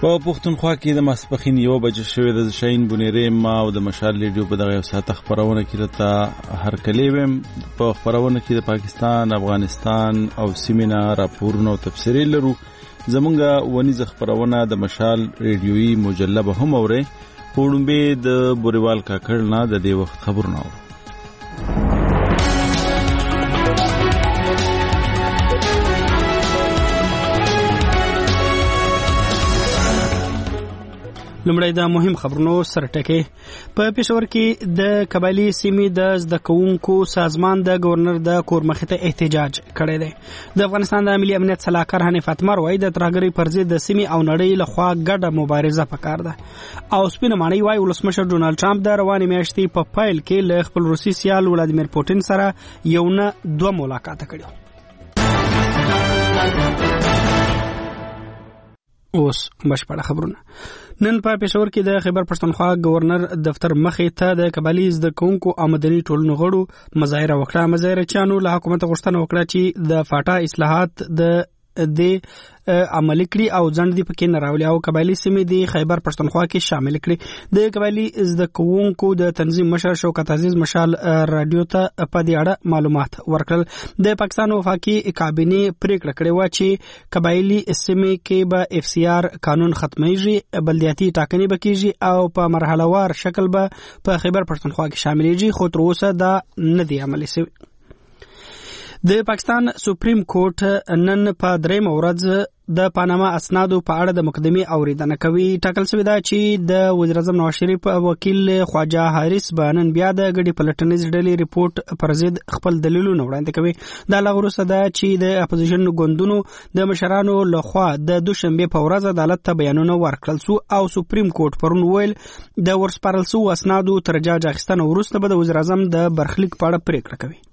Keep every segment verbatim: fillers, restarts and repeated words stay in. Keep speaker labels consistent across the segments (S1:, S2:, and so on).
S1: په پښتونخوا کې د ماسپښین یو بجې شوې د شاهین بونیرې ما او د مشال ریډیو په دغه یو ساعت خبرونه کې راته هرکلی ویم. په خبرونه کې د پاکستان، افغانستان او سیمه راپورونه او تفسیري لرو. زمونږ ونیز خبرونه د مشال ریډیوي مجله به هم اوري. پوړمبه د بوریوال کاکړ نه د دې وخت خبرونه اورو.
S2: لمړی د مهم خبرونو سرټکي. په پېښور کې د قبایلی سیمې د زده کوونکو سازمان د گورنر د کور مخې ته احتجاج کړی دی. د افغانستان د ملي امنیت سلاکار حنیف اتمر وایي د ترهګرۍ پر ضد د سیمې او نړۍ لخوا ګډه مبارزه پکار ده. او سپینه ماڼۍ وایي ولسمشر ډونالډ ټرمپ د روانې میاشتې په پیل کې له خپل روسي سیال ولادیمیر پوټین سره یو نه دوه ملاقات کړي. اوس بشپړه خبرونه. نن په پېښور کې د خیبر پښتونخوا گورنر دفتر مخې ته د قبایلی زده کوونکو او مدني ټولنو غړو مظاهره وکړه. مظاهره چانو له حکومت غوښتنه وکړه چې د فاټا اصلاحات د د عملي کړي او ځند دی پکې نه راولي او قبایلی سیمې د خیبر پښتونخوا کې شامل کړي. د قبایلی زده کوونکو د تنظیم مشر شوکت عزیز مشال رادیو ته په دې اړه معلومات ورکړل. د پاکستان وفاقي کابینه پریکړه کړې و چې قبایلی سیمې کې به اف سی آر قانون ختمېږي، بلدیاتي ټاکنې به کېږي او په مرحله وار شکل به په خیبر پښتونخوا کې شاملېږي، خو تر اوسه دا نه دی عملي شوی. د پاکستان سپریم کورټ نن په درېمه ورځ د پاناما اسنادو په اړه د مقدمې اوریدنه کوي. ټاکل شوی دا چې د وزیر اعظم نواز شریف وکیل خواجه حارث به نن بیا د ګډې پلټنیز ډلې ریپورت پر ضد خپل دلیلونه وړاندې کوي. دا لا وروسته ده چې د اپوزیشن ګوندونو د مشرانو لخوا د دوشنبه په ورځ عدالت ته بیانونه ورکړل سو او سپریم کورټ پرون ویل د ورسپارل سو اسنادو تر جاج اخیستنه وروسته به د وزیر اعظم د برخلیک په اړه پریکړه کوي.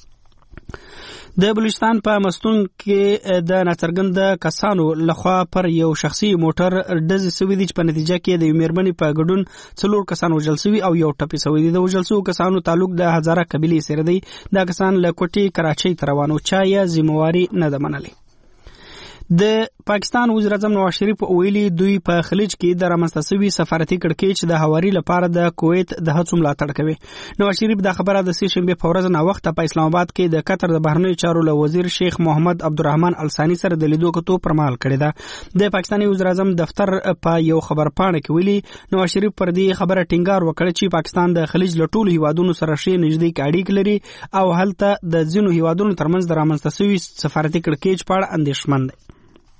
S2: د بلوچستان په مستون کې د ناڅرګند کسانو لخوا پر یو شخصي موټر ډزې سوي دي چې په نتیجه کې د یو میرمنې په ګډون څلور کسان وژل سوي او یو ټپي سوي دي. د وژل سوو کسانو تعلق د هزاره قبیلې سره دی. دا کسان له کوټې کراچۍ ته روان وو، چا یې ذمہواري نه ده منلې. د پاکستان وزیر اعظم نواز شریف ویلي دوی په خلیج کې د رامنځته شوي سفارتي کړکېچ د هواري لپاره د کویت د هڅو ملاتړ کوي. نواز شریف دا خبره د سې شنبې په ورځ ناوخته په اسلام آباد کې د قطر د بهرنیو چارو له وزیر شیخ محمد عبدالرحمن الثاني سره د لیدو کتو پر مهال کړې ده. د پاکستاني وزیر اعظم دفتر په یو خبر پاڼه کې ویلي نواز شریف پر دې خبره ټینګار وکړ چې پاکستان د خلیج له ټولو هیوادونو سره ښې نږدې اړیکې لري او هلته د ځینو هیوادونو ترمنځ د رامنځته شوي سفارتي کړکېچ په اړه اندېښمن دی.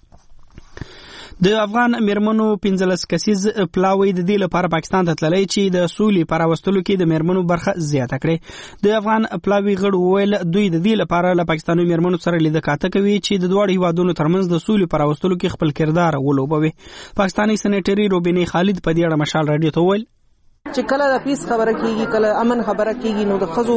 S2: د افغان میرمنو پنځلس کسیز پلاوی د دې لپاره پاکستان ته تللی چې د سولې په راوستلو کې د میرمنو برخه زیاته کړي. د افغان پلاوی غړو ویل دوی د دې لپاره له پاکستاني میرمنو سره لیده کاته کوي چې د دواړو هیوادونو ترمنځ د سولې په راوستلو کې خپل کردار ولوبوي. پاکستاني سېنیټري روبینې خالد په دې اړه مشال رادیو ته ویل
S3: چې کله د پیس خبره کیږي، کله امن خبره کیږي، نو د خزو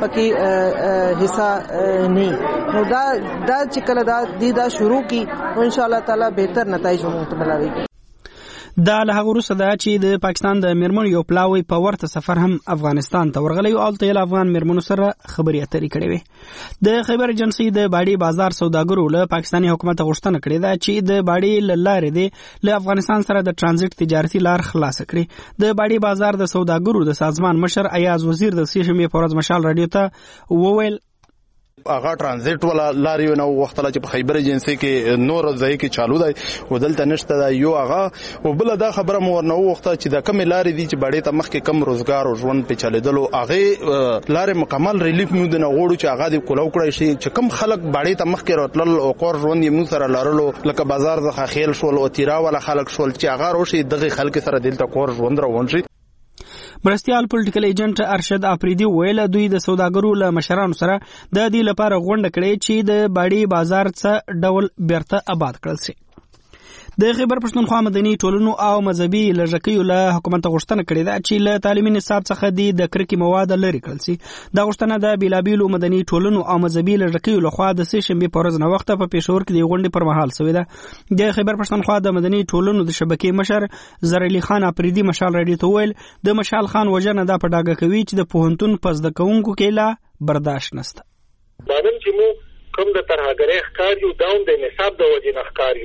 S3: پکې حصہ نه نو دا دا چې کله دا دی دا شروع کی ان شاء الله تعالی بهتر نتایج موږ ته ملاوي.
S2: دا له هغه وروسته ده چې د پاکستان د میرمنو یو پلاوی په ورته سفر هم افغانستان ته ورغلی او هلته یې افغان میرمنو سره خبرې اترې کړې وې. د خیبر ایجنسۍ د باډي بازار سوداګرو له پاکستاني حکومت غوښتنه کړې ده چې د باډي له لارې دی له افغانستان سره د ترانزیت تجارتي لار خلاصه کړي. د باډي بازار د سوداګرو د سازمان مشر ایاز وزیر د سې شنبې په ورځ مشال رادیو ته وویل
S4: هغه ترانزیت ولا لاري نو وختله چې په خیبر ایجنسۍ کې نور ځای کې چالو دی او دلته نشته دا یو هغه او بل دا خبره مور نو وخته چې د کم لاري دي چې باندې ته مخ کې کم روزګار او ژوند په چلیدلو هغه لاري مکمل ریلیف مو د نه غوړو چې هغه د کولو کړی شي چې کم خلک باندې ته مخ کې راتلل او کور ژوند یې مو سره لارلو لکه بازار ځخه خیل شول او تیرا ولا خلک شول چې هغه روشي دغه خلک سره دلته کور ژوند روان شي.
S2: مرستيال پولیټیکل ایجنټ ارشد افریدي ویل دوی د سوداګرو له مشرانو سره د دې لپاره غونډه کړې چې د باډي بازار څخه ډول بیرته آباد کړل شي. د خیبر پښتونخوا مدني ټولنو او مذهبي لږکیو له حکومت غوښتنه کړې ده چې له تعلیمي نصاب څخه د کرکې مواد لرې کړل شي. دا غوښتنه د بیلابیلو مدني ټولنو او مذهبي لږکیو لخوا د سې شنبې په ورځ ناوخته په پېښور کې د غونډې پر مهال شوې ده. د خیبر پښتونخوا د مدني ټولنو د شبکې مشر زرعلي خان افریدي مشال رادیو ته ویل د مشال خان وجنه دا په ډاګه کوي چې د پوهنتون پس د کوونکو کې لا برداشت نشته.
S5: دا نن چې مو کوم د ترهګرۍ ښکار یو داون د نصاب د وجې نه ښکار یو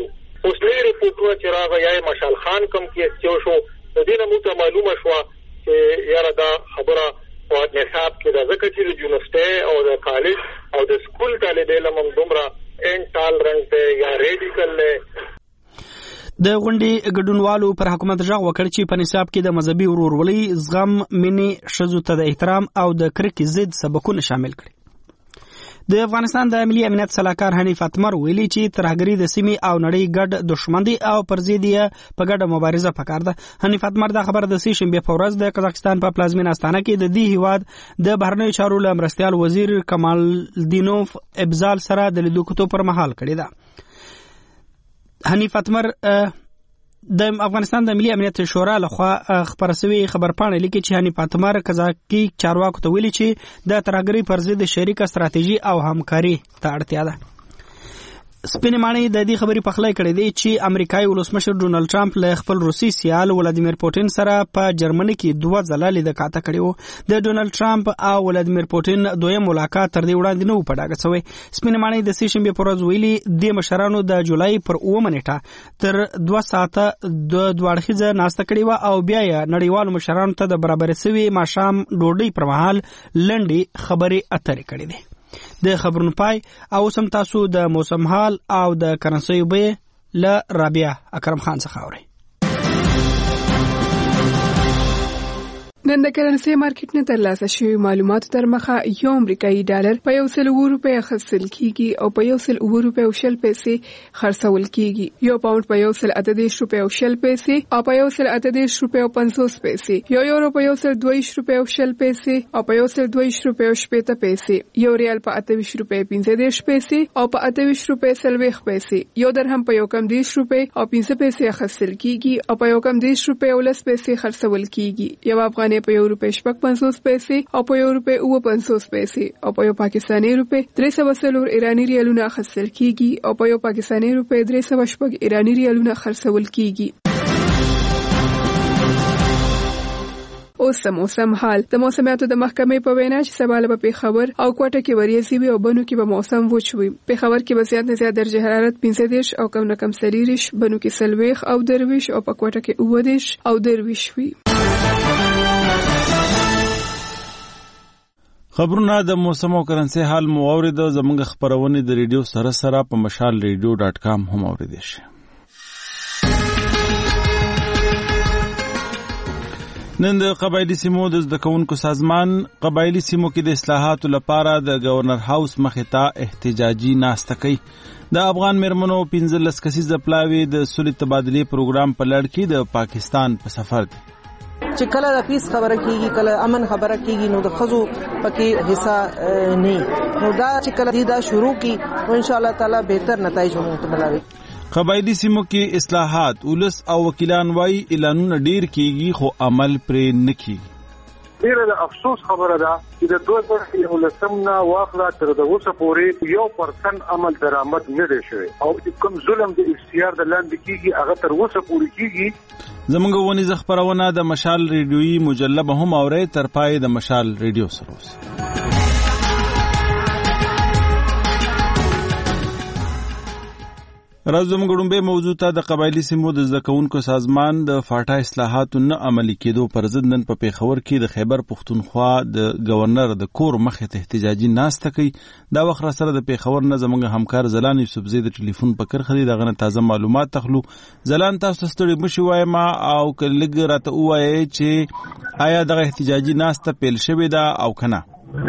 S5: اوس نوې رپورټونه چې راغی یا مشال خان کم کې چې شو د دې نه موږ معلومه شوه چې یاره دا خبره په نصاب کې د ځکه چې د یونیورسيټي او د کالج او د سکول طالب علم هم دومره انټالرنټ دی یا ریډیکل دی.
S2: د غونډې ګډونوالو پر حکومت ژغ وکړ چې په نصاب کې د مذهبي ورورولۍ، زغم، مینې، ښځو ته د احترام او د کرکې ضد سبقونه شامل کړي. د افغانستان د ملي امنیت صلاحکار حنیف اتمر ویلي چې ترهګري د سیمې او نړۍ ګډ دښمن دی او پر ضد یې په ګډه مبارزه پکار ده. حنیف اتمر دا خبر د سې شنبې په ورځ د قزاقستان په پلازمینه استانه کې د دې هیواد د بهرنیو چارو له مرستیال وزیر کمالدینوف ابزال سره د لیدو کتو پر مهال کړی ده. حنیف اتمر د افغانستان د ملي امنیت شورا لخوا خبر شوی خبرپاڼه لیکي چې حنیف اتمر قزاقي چارواکو ته ویلي چې د ترهګرۍ پر ضد شریکه ستراتیژي او همکاري ته اړتیا ده. سپینې ماڼۍ د دې خبرې پخلی کړی دی چې امریکایي ولسمشر ډونالډ ټرمپ له خپل روسي سیال ولادیمیر پوټین سره په جرمني کې دوه ځله لیدکاته کړې وه. د ډونالډ ټرمپ او ولادیمیر پوټین دویم ملاقات تر دې وړاندې نه و په ډاګه شوی. سپینې ماڼۍ د سې شنبې په ورځ ویلي دې مشرانو د جولای پر اوومه نیټه تر دوه ساعته د دوه اړخیزه ناسته کړې وه او بیا یې نړیوالو مشرانو ته د برابرې سوي ماښام ډوډۍ پر مهال لنډې خبرې اترې کړې دي. د خبرونو پای او سم تاسو د موسم حال او د کرنسي بیه ل رابعه اکرم خان څخه اورئ.
S6: نن د کرنسي مارکیټ نه ترلاسه شوی معلوماتو تر مخه یو امریکایي ډالر په یو سل اوه روپۍ اخیستل کیږي او په یو سل اوه روپۍ او شل پیسې خرڅول کیږي. یو پاوند په یو سل اته دېرش روپۍ او شل پیسې او په یو سل اته دېرش روپۍ او پنځوس پیسې. یو یورو په یو سل دوه ویشت روپۍ او شل پیسې او په یو سل دوه ویشت روپۍ او شپېته پیسې. یو ریال په اته ویشت روپۍ پنځه دېرش پیسې او په اته ویشت روپۍ څلوېښت پیسې. یو درهم په یو کم دېرش روپۍ او پنځه پیسې اخیستل کیږي او په یو کم دېرش روپۍ او لس پیسې خرڅول کیږي. یو افغانۍ په یو روپۍ شپږ پنځوس پیسې او په یو روپۍ اووه پنځوس پیسې او په یو پاکستاني روپۍ درې سوه څلور ایراني ریالونه اخیستل کیږي او په یو پاکستاني روپۍ درې سوه شپږ ایراني ریالونه خرڅول کیږي. اوس د موسم حال. د موسمیاتو د محکمې په وینا چې سبا له پېښور او کوټه کې وریځې وي او بنو کې به موسم وچ وي. پېښور کې به زیات نه زیات درجه حرارت پنځه دېرش او کم نه کم څلېرویشت، بنو کې څلوېښت او درویشت او په کوټه کې اووه دېرش او درویشت وي.
S1: خبرونه د موسم او کرنسي حال مو اورید. زموږ خبرونه د ریډیو سره سره په مشال ریډیو ډاټ کام هم اوریدئ شي. نن د قبایلی سیمو د زده کوونکو سازمان قبایلی سیمو کې د اصلاحاتو لپاره د گورنر هاوس مخې ته احتجاجي ناسته کوي. د افغان میرمنو پنځلس کسیزه پلاوی د صلح تبادلې پروګرام په لړ کې د پاکستان په سفر دي.
S3: چې کله د پیس خبره کیږي، کله امن خبره کیږي، نو د خزو پکې حصہ نه، نو دا چې کله دا شروع کی نو ان شاء الله تعالی بهتر نتایج موږ ته ملاوي.
S1: قبایلی سیمو کې اصلاحات ولس او وکیلان وای اعلانونه ډیر کیږي خو عمل پرې نه کیږي.
S7: ډیره د افسوس خبره ده چې د دوه زره یولسم نه واخله تر اوسه پورې یو پرسنټ عمل درآمد نه دی شوی او کوم ظلم د اختیار د لاندې کیږي هغه تر اوسه پورې کیږي.
S1: زموږ ونی ز خبرونه د مشال ریډیوي مجله به هم اوري تر پای د مشال ریډیو سره اوس. راز زموږ ډومبه موضوع ته د قبایلی سیمو د زده کوونکو سازمان د فاټا اصلاحاتو نه عملي کېدو پر ضد نن په پیښور کې د خیبر پښتونخوا د گورنر د کور مخې ته احتجاجي ناسته کوي. دا وخت را سره د پیښور نه زموږ همکار زلان یوسفزی د ټلیفون په کرخه دی دغه تازه معلومات تخلو. زلان تاسو ستړي مشي وایم او کلګ راته وایي چې آیا دغه احتجاجي ناسته پیل شوې ده او کنه؟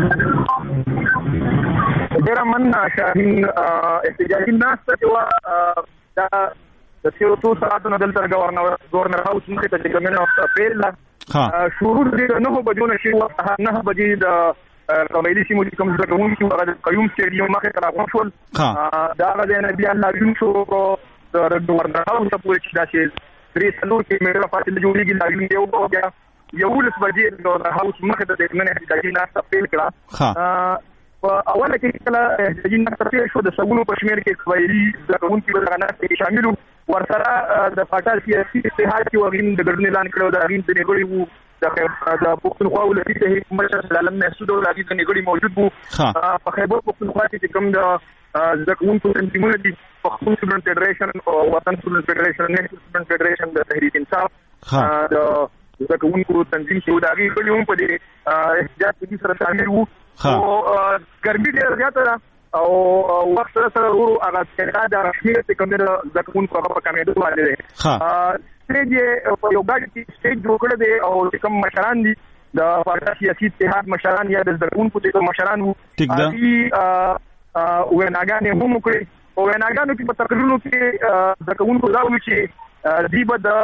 S7: ډیره مننه شاهین. احتجاجي ناسته چې وه دا د تېرو څو ساعتو نه دلته ګورنر هاوس مخې ته چې کومه پیل ده شروع د نهو بجو نه شي وخت نهه بجې د قبایلي سیمو چې کوم زده کوونکي هغه د قیوم سټیډیوم مخې ته راغونډ شول. د هغه ځای نه بیا لاریون شروع کړو د ګورنر هاوس ته پورې چې داسې درې څلور کیلومتره فاصله جوړېږي. لاریون دی او بیا یولس بجې د ګورنر هاوس مخې ته د نن احتجاجي ناسته پیل کړه. په اوله کې کله احتجاجي ناسته پیل شو د سلګونو په شمېر کې قبایلي زده کوونکي به دغه ناستې کې شامل وو. ورسره د فاټا سیاسي اتحاد چې هغوی د ګډون اعلان کړی و د هغوی ځینې غړي وو د پښتونخوا ولسي اتحاد مشر عالم محسود او هغوی ځینې غړي موجود وو. په خیبر پښتونخوا کې چې کوم د زده کوونکو تنظیمونه دي پښتون سټوډنټ فدریشن او وطن سټوډنټ فدریشن نیشنل سټوډنټ فدریشن د تحریک انصاف د زکونکو تنظیم چې دا غي په یوم په دې احتجاج کې سره شامل وو او ګرمي ډېر زیاته ده او وخت سره سره ورو هغه څنګه د رسمي کوم د زکونکو په کمیدو باندې ده سټیج په یو باندې سټیج جوړ کړی دی او کوم مشران دي د سیاسي اتحاد مشران یا د زکونکو د مشران وو دي ویناګانې هم کړې او ویناګانو کې په تقریرونو کې زکونکو دا وایي چې دی به د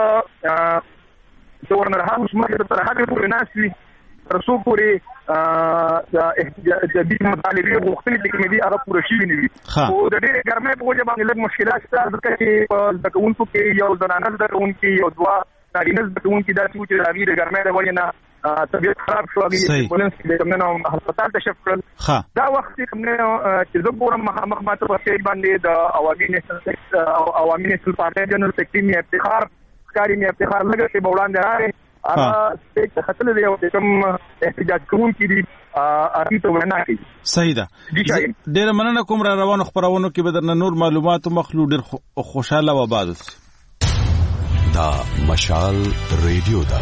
S7: گورنر هاوس مخې ته تر هغې پورې ناست وي تر څو پورې د دې مطالبې غوښتنې چې کومې دي هغه پوره شوي نه وي خو د ډېرې ګرمۍ په وجه باندې لږ مشکلات شته ځکه چې په زده کوونکو کې یو زنانه زده کوونکي یو دوه نارینه زده کوونکي داسې وو چې د هغې د ګرمۍ د وجې نه طبیعت خراب شو هغې ایمبولنس کې د کوم نه هسپتال ته شفت کړل دا وخت چې کوم نه چې زه ګورم مخامخ ماته په سټیج باندې د عوامي نیشنل عوامي نیشنل پارټۍ جنرال سیکرټري مې افتخار ښکاري مې افتخار لږ چې به وړاندې راغی هغه سټیج ته ختلی دی او چې کوم احتجاج کوونکي دي هغوی ته وینا کوي.
S1: صحیح ده. ډېره مننه کوم را روانو خپرونو کې به درنه نور معلومات مخلو ډېر خوشحاله و آباد اوسئ.
S8: دا مشال ریډیو ده.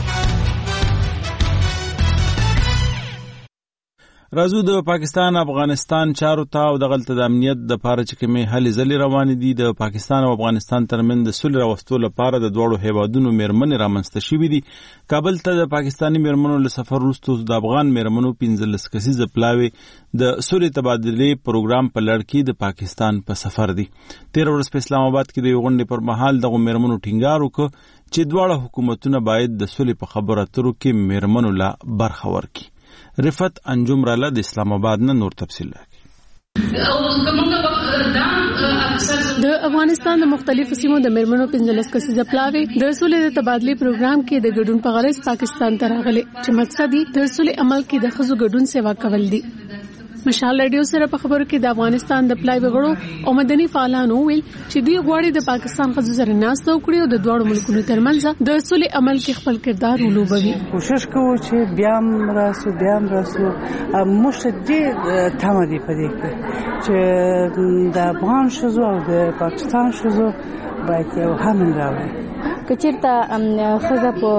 S1: راځو د پاکستان افغانستان چارو ته او د غلطه د امنیت د پاره چې کومې هلې ځلې روانې دي د پاکستان او افغانستان ترمنځ د صلح راوستلو لپاره د دوړو هیوادونو میرمنې رامنځته شوې دي. کابل ته د پاکستاني میرمنو له سفر وروسته د افغان میرمنو پنځلس کسیزه پلاوي د صلح تبادلې پروګرام په لړ کې د پاکستان په سفر دي. تیر ورځ په اسلام آباد کې د یو غونډې پر مهال دغه میرمنو ټینګار وکړ چې دواړه حکومتونه باید د صلح په خبرو اترو کې میرمنو لا برخه ورکړي. رفت انجم راله د اسلام آباد نه نور تفصیل لري.
S9: د افغانستان د مختلفو سیمو د میرمنو پنځلس کسیزه پلاوي د صلح د تبادلې پروګرام کې د ګډون په غرض پاکستان ته راغلي چې مقصد یې د صلح عمل کې د ښځو ګډون سیوا کول دي. مشال ریډیو سره په خبرو کې د افغانستان د پلای وګړو او مدني فعالانو ویل چې دوی غواړي د پاکستان ښځو سره ناسته وکړي او د دوه ملکونو ترمنځ د صلح عمل کې خپل کردار ولوبوي.
S10: کوشش کوو چې بیا هم راسو بیا هم راسو موږ دې تمه دي په دې کې چې د افغان ښځو او د پاکستان ښځو باید یو همن راوړي.
S11: کچیرته خزه په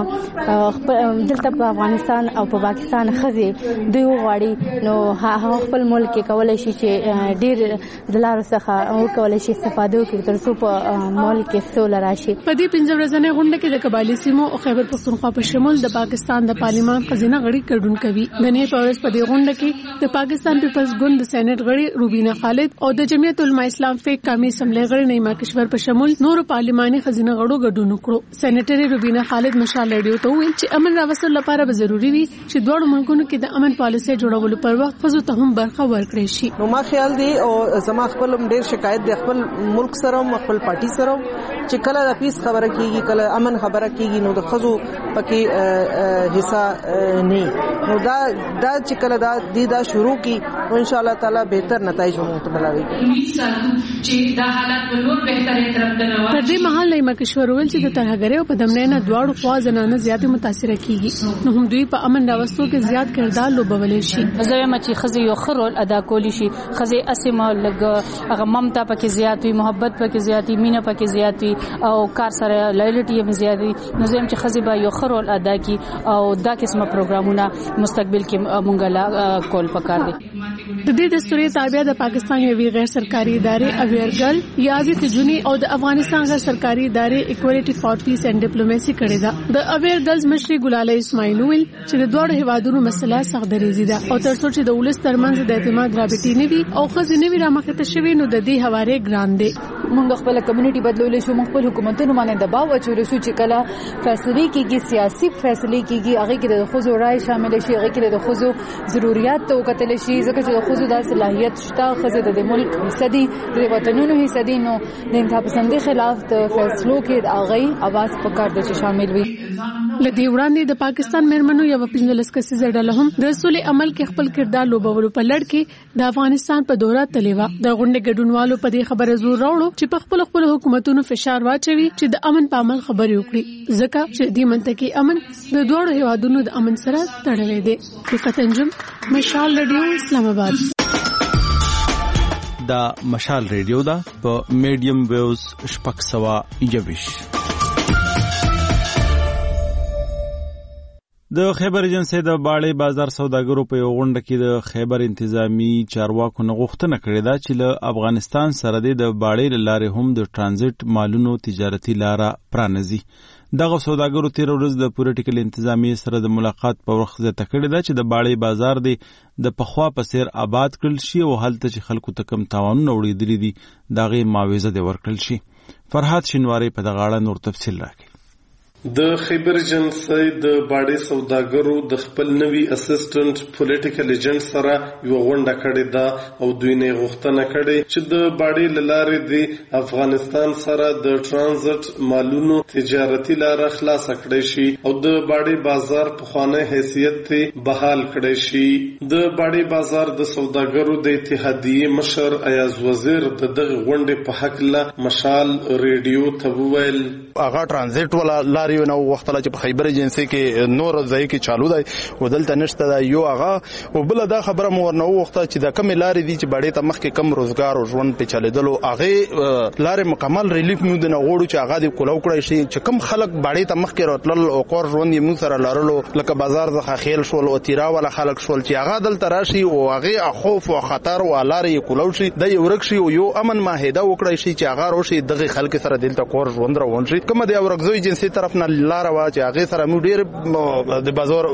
S11: دلته په افغانستان او په پاکستان خزه دوی غواړي نو هغه خپل ملک کې کولای شي چې ډیر دلارو څخه او کولای شي استفاده وکړي تر څو په ملک کې سوله راشي.
S9: په دې پنځه ورځې غونډه کې د قبایلی سیمو او خیبر پختونخوا په شمول د پاکستان د پارلیمان خزینه غړي ګډون کوي. د نه په ورځ په دې غونډه کې د پاکستان پیپلز ګوند د سېنات غړي روبینا خالد او د جمعیت العلماء اسلام فیک قومي اسمبلی غړي نیما کشور په شمول نور پارلیماني خزینه غړو ګډون نکړو. سېنیټری روبینا خالد مشال ریډیو ته ویل چې امن راوستلو لپاره به ضروری وي چې دوه ملکونو کې د امن پالیسي جوړولو پر وخت خزو ته هم برخه ورکړي شي.
S3: نو ما خیال دی او زما خپل ډیر شکایت دی خپل ملک سره او خپل پارټي سره چې کله د پیس خبره کیږي کله امن خبره کیږي نو د خزو پکې حصہ نه نو دا دا چې کله دا دی دا شروع کی نو ان شاء الله تعالی بهتر نتایج موږ ته ملاوي
S9: چې دا حالت نور بهتري طرف ته روان. تر دې مهال نیمه کشور ول چې د ترهګرۍ او په دمنه نه دواړو خوا زنانه زیات متاثر کیږي نو هم دوی په امن راوستو کې زیات کردار لوبولې شي.
S12: زه یم چې خزي یو خرول ادا کولی شي خزي اسمه لګ هغه ممتا پکې زیات وي محبت پکې زیات وي مینه پکې زیات وي او کار سره لایلټي هم زیات وي نو زه یم چې خزي به یو خرول ادا کی او دا قسمه پروګرامونه مستقبل کې مونږ لا کول پکار دي.
S9: د دې دستوري تابع د پاکستان یو غیر سرکاري ادارې اویرګل یادې تجونی او د افغانستان غیر سرکاري ادارې اکوالټي فار پیس اینڈ ډیپلوماسي کړې ده. د اویرګلز مشري ګلاله اسماعیل ویل چې د دوه هیوادونو مسله سخت درېزي ده او تر څو چې د ولس ترمنځ د اعتماد رابطې نه وي او خزینه وی رامخته شوی نو د دې حواله ګران دي.
S13: موږ خپل کمیونټي بدلول شو موږ خپل حکومتونو باندې دباو اچول شو چې کله فیصله کیږي سیاسي فیصله کیږي هغه کې د خزو رائے شامل شي هغه کې د خزو ضرورت تو کتل شي ځکه چې د خزو د صلاحيت شته خزه د ملک حصدي د وطنونو حصدي نو د انتخاب پسندۍ خلاف د فیصلو کې هغه आवाज پکار د شامل وي.
S9: لدی وړاندې د پاکستان میرمنو یو پنځلس کسیزه ډله هم د صلح عمل کې خپل کردار لوبولو په لړ کې د افغانستان په دوره تلیوا د غونډې ګډونوالو په دې خبره زور راوړو چې په خپل خپل حکومتونو فشار واچوي چې د امن په عمل خبرې وکړي ځکه چې د منطقي امن د دوه هیوادونو د امن سره تړلې ده. فقط انجم مشال ریډیو اسلام آباد.
S1: دا مشال ریډیو دا په میډیم ویوز شپږ سوه یویش. د خیبر ایجنسی د باړې بازار سوداګرو په یو غونډه کې د خیبر انتظامی چارواکو نه غوښتنه کړې ده چې له افغانستان سره د باړې له لارې هم د ترانزیت مالونو تجارتي لاره پرانیزي. دغه سوداګرو تیر ورځ د پولیټیکل انتظامی سره د ملاقات په وخت زیاته کړې ده چې د باړې بازار دی د پخوا په څیر آباد کړل شي او هلته چې خلکو ته کم تاوانونه وړېدلي دي د هغې معاوضه دې ورکړل شي. فرحات شینواری په دغه اړه نور تفصیل راکړي.
S14: د خیبر ایجنسی د باړې سوداګرو د خپل نوي اسسټنټ پولیټیکل ایجنټ سره یو غونډه کړې ده او دوی نه غوښتنه کړې چې د باړې له لارې د افغانستان سره د ترانزیت مالونو تجارتي لاره خلاص کړې شي او د باړې بازار په خوانه حیثیت ته بحال کړې شي. د باړې بازار د سوداګرو د اتحادیې مشر ایاز وزیر د دغه غونډې په حق له مشال ریډیو ته وویل
S4: هغه ترانزیت ولا لاري نو وختله چې په خیبر ایجنسی کې نور ځای کې چالو دی او دلته نشته دا یو هغه او بل دا خبره مور نو وخته چې د کم لاري دي چې باړې ته مخ کې کم روزګار او ژوند په چلیدلو هغه لاري مکمل ریلیف میو د نغوړو چې هغه د کولو کړی شي چې کم خلک باړې ته مخ کې راتلل او کور ژوند یې موږ سره لارلو لکه بازار ځخه خیل شول او تیرا ولا خلک شول چې هغه دلته راشي او هغه خوف او خطر او لاري کولو شي د یو رکشي او یو امن ماهده وکړی شي چې هغه روشي دغه خلک سره دلته کور ژوند روان شي. کوم د اورګزوی جنسي طرف نه لار وا چې هغه سره مو ډیر د بازار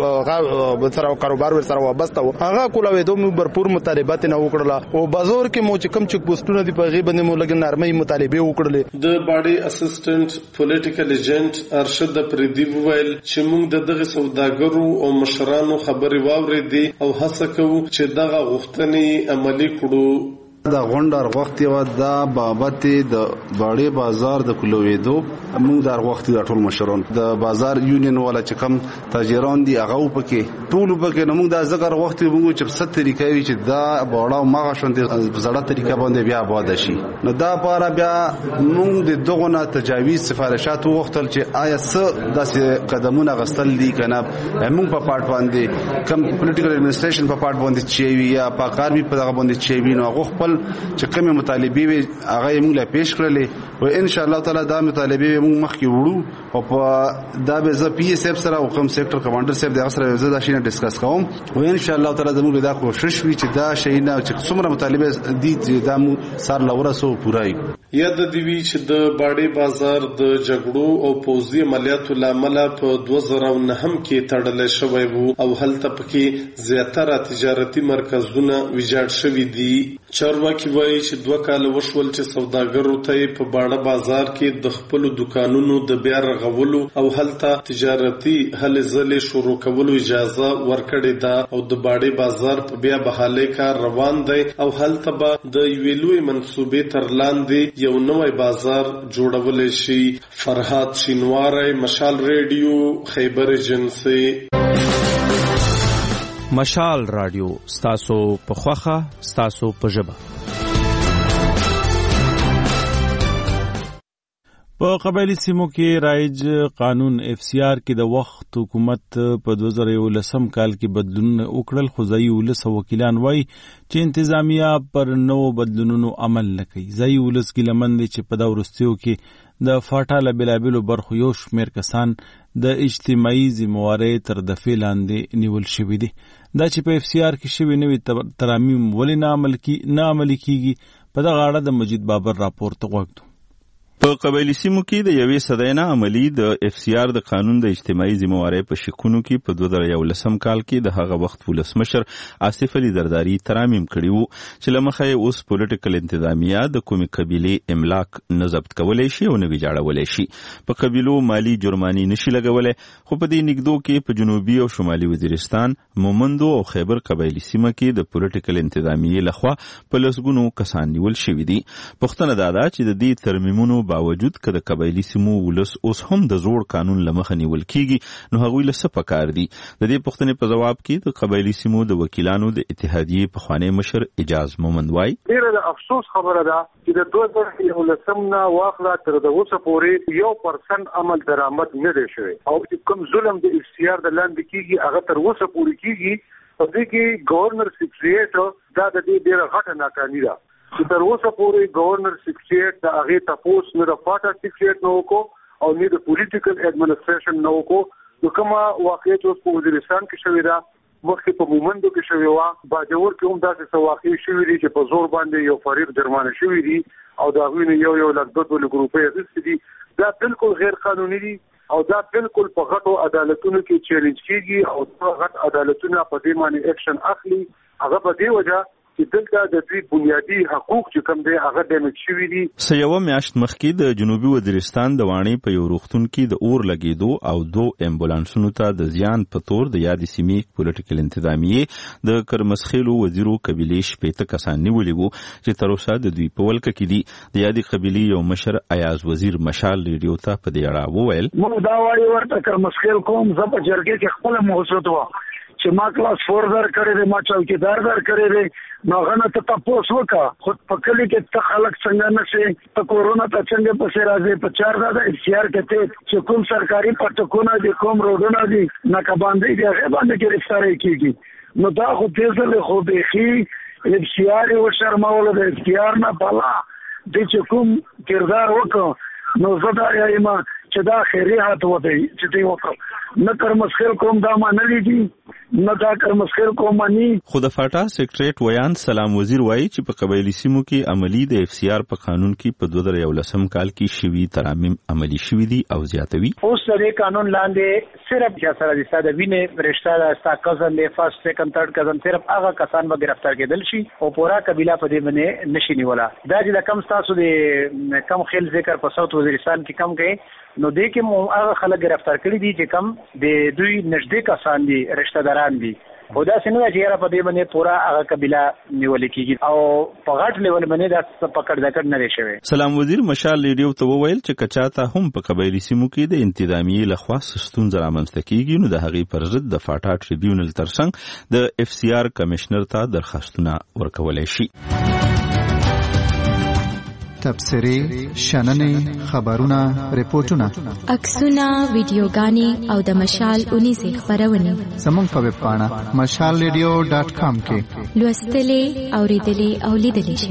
S4: سره کاروبار ور سره وابسته و هغه کولوي دوه برپور مطالبات نه وکړه او بازار کې مو چې کم چک پوسټونه دی په غیبه نه مو لګ نرمي مطالبه وکړلې.
S14: د باړې اسسټنټ پولیټیکل ایجنټ ارشد پردی وویل چې موږ د دغه سوداګرو او مشرانو خبري واورېدې او هڅه کوو چې دغه غوښتنې عملي کړو.
S15: دا غونډه وخت یو دا بابت د باړې بازار د کلوېدو موږ د وخت د ټول مشرون د بازار یونین ولا چې کم تاجران دي هغه پکې ټول پکې نو موږ د ذکر وخت موږ چې ست طریقې وی چې دا باړه ماغه شوند زړه طریقه باندې بیا آباد شي نو دا پاره بیا موږ د دغه نه تجاویز سفارشات وختل چې آیا څه داسې قدمونه غستل دي کنه موږ په پارت باندې کم پولیټیکل ایڈمنسټریشن په پارت باندې چې وی یا په کار به په دغه باندې چې وی نو هغه خپل چې کومه مطالبه وي هغه موږ لا پیش کړلې او ان شاء الله تعالی دا مطالبه موږ مخکې وړو او په دا به ز پی اس اف سره او کوم سېکټر کمانډر صاحب دغه سره زه دا شینه ډیسکس کوم او ان شاء الله تعالی زموږ دا کوشش وي چې دا شینه چې څومره مطالبه دي چې دا مو سر لورسو پورای.
S14: یا د دیوی چې د باړې بازار د جګړو او پوځي عملیاتو لامل په دوه زره نه هم کې تړل شوی وو او هلته پکې زیاتره تجارتي مرکزونه ویجاړ شوي دي. چارواکي وایي چې دوه کال وشول چې سوداګرو ته په باړه بازار کې د خپل دکانونو د بیا رغولو او هلته تجارتي هلې ځلې شروع کولو اجازه ورکړې ده او د باړې بازار په بیا بحالۍ کار روان دی او هلته به د یوې لویې منصوبې تر لاندې یو نوی بازار جوړول شي. فرحات شینواری، مشال ریډیو، خیبر ایجنسی.
S1: مشال رادیو ستاسو په خوخه ستاسو په ژبه. په قبایلی سیمو کې رایج قانون اف سی آر کې د وخت حکومت په دوه زره یولسم کال کې بدلونونه وکړل خو ځایي ولس وکیلان وایي چې انتظامیه پر نوو بدلونونو عمل نه کوي. ځایي ولس ګیلمن دي چې په دا وروستیو کې د فاټا له بېلابېلو برخو یو شمېر کسان د اجتماعي ذمهوارۍ تر دفې لاندې نیول شوي دي. دا چې په اف سی آر کې شوي نوي ترامیم ولې نه عملي کیږي په دغه اړه د مجید بابر راپور ته غوږ.
S16: په قبایلی سیمو کې د یوې صدۍ نه عملي د اف سی آر د قانون د اجتماعي ذمهوارۍ په شکونو کې په دوه زره یولسم کال کې د هغه وخت ولسمشر آصف علي زرداري ترامیم کړي وو چې له مخه یې اوس پولیټیکل انتظامیه د کومې قبیلې املاک نه ضبط کولی شي او نه ویجاړولی شي. په قبیلو مالي جرماني نشي لګولی خو په دې نږدو کې په جنوبي او شمالي وزیرستان، مومندو او خیبر قبایلی سیمه کې د پولیټیکل انتظامیې لخوا په لسګونو کسان نیول شوي دي. پوښتنه دا ده چې د دې ترمیمونو باوجود که د قبایلی سیمو ولس اوس هم د زوړ قانون له مخه نیول کیږي نو هغوی له څه پکار دي؟ د دې پوښتنې په ځواب کې د قبایلی سیمو د وکیلانو د اتحادیې پخوانی مشر اجاز مومند وایي
S17: ډېره د افسوس خبره ده چې د دوه زره یولسم نه واخله تر د اوسه پورې یو پرسنټ عمل درآمد نه دی شوی او چې کوم ظلم د اف سی آر د لاندې کیږي هغه تر اوسه پورې کیږي. په دې کې گورنر سیکریټر دا د دې ډېره غټه ناکامي ده چې تر اوسه پورې گورنر سیکریټریټ د هغه تاسو نه د فاټا سیکریټ نو کو او نه د پولیټیکل اډمنسټریشن نو کو نو کومه واقعیت اوس په وزیرستان کې شوې ده مخکې په مومندو کې شوې و باجوړ کې هم داسې څه واقعي شوې دي چې په زور باندې یو فریق جرمانه شوې دي او دا غوینه یو یو لږ دوه لږ روپۍ اخیستې دي دا بالکل غیر قانوني دي او دا بالکل په غټو عدالتونو کې چیلنج کیږي او دا غټ عدالتونه په دې باندې اکشن اخلي هغه په دې وجه چې دلته د دوی بنیادی حقوق چې کوم دی هغه ډیمیج شوي دي.
S16: سیوه میاشت مخکې د جنوبي وزیرستان د وانی په یو روغتون کې د اور لګیدو او دو امبولانسونو ته د زیان په تور د یادې سیمې پولیټیکل انتظامیې د کرمسخیلو وزیرو قبیلې شپېته کسان نیولي وو چې تر اوسه د دوی په ولکه کې دي. د یادې قبیلې یو مشر ایاز وزیر مشال ریډیو ته په دې اړه وویل
S18: موږ دا وایو ورته کرمسخیل کوم زه په جرګې کې خپل موضوع وه چې ما کلاس فور در کړی دی ما چوکیدار در کړی دی نو غنه ته تاسو وکا خود په کلی کې ته خلک څنګه نشي ته کورونا ته څنګه پسې راځي په چار دا د اختیار کې ته چې کوم سرکاري پټکونه دي کوم روډونه دي نکه باندې دي هغه باندې گرفتاری کیږي نو دا خو تیزل خو به اختیار او شرمول د اختیار نه بالا د چې کوم کردار وکړو نو زدا یم چې دا خیری هات وته چې دی وکړو نه کرمسخیل کوم دا معنی دي نه دا کرمسخیل کوم معنی.
S16: خو د فاټا سیکریټریټ ویان سلام وزیر وایي چې په قبایلی سیمو کې عملی د اف سی آر په قانون کې په دوه زره یولسم کال کې شوي ترامیم عملی شوي دي او زیاتوي.
S19: اوس د قانون لاندې صرف چې سره د ساده وینې رشتہ د ستا کزن له فرست سیکنډ تھرد کزن صرف هغه کسان به گرفتار کېدل شي او پورا قبیله په دې باندې نشي نیولا. دا چې د کم تاسو د کم خیل ذکر په صوت وزیرستان کې کم کې نو دې کې مو هغه خلک گرفتار کړي دي چې کم د دوی نږدې کسان دي رشتہ داران دي او دا څنګه چې یاره په دې باندې پورا هغه قبیله نیول کېږي او په غټ لیول باندې دا پکړ دکړ نه شوی.
S16: سلام وزیر مشال ریډیو ته وویل چې کچاته هم په قبایلی سیمو کې د انتظامیې لخوا ستونزې رامنځته کیږي نو د هغې پر ضد د فاټا ټریبیونل ترڅنګ د اف سی آر کمشنر ته درخواستونه ورکولای شي.
S20: تبصرې، شننې، خبرونه، ریپورتونه،
S21: عکسونه، ویډیوګانې او د مشال اونیزې خبرونه
S20: زموږ په ویب پاڼه مشال ریډیو ډاټ کام کې
S21: لوستلې، اوریدلې او لیدلې شئ.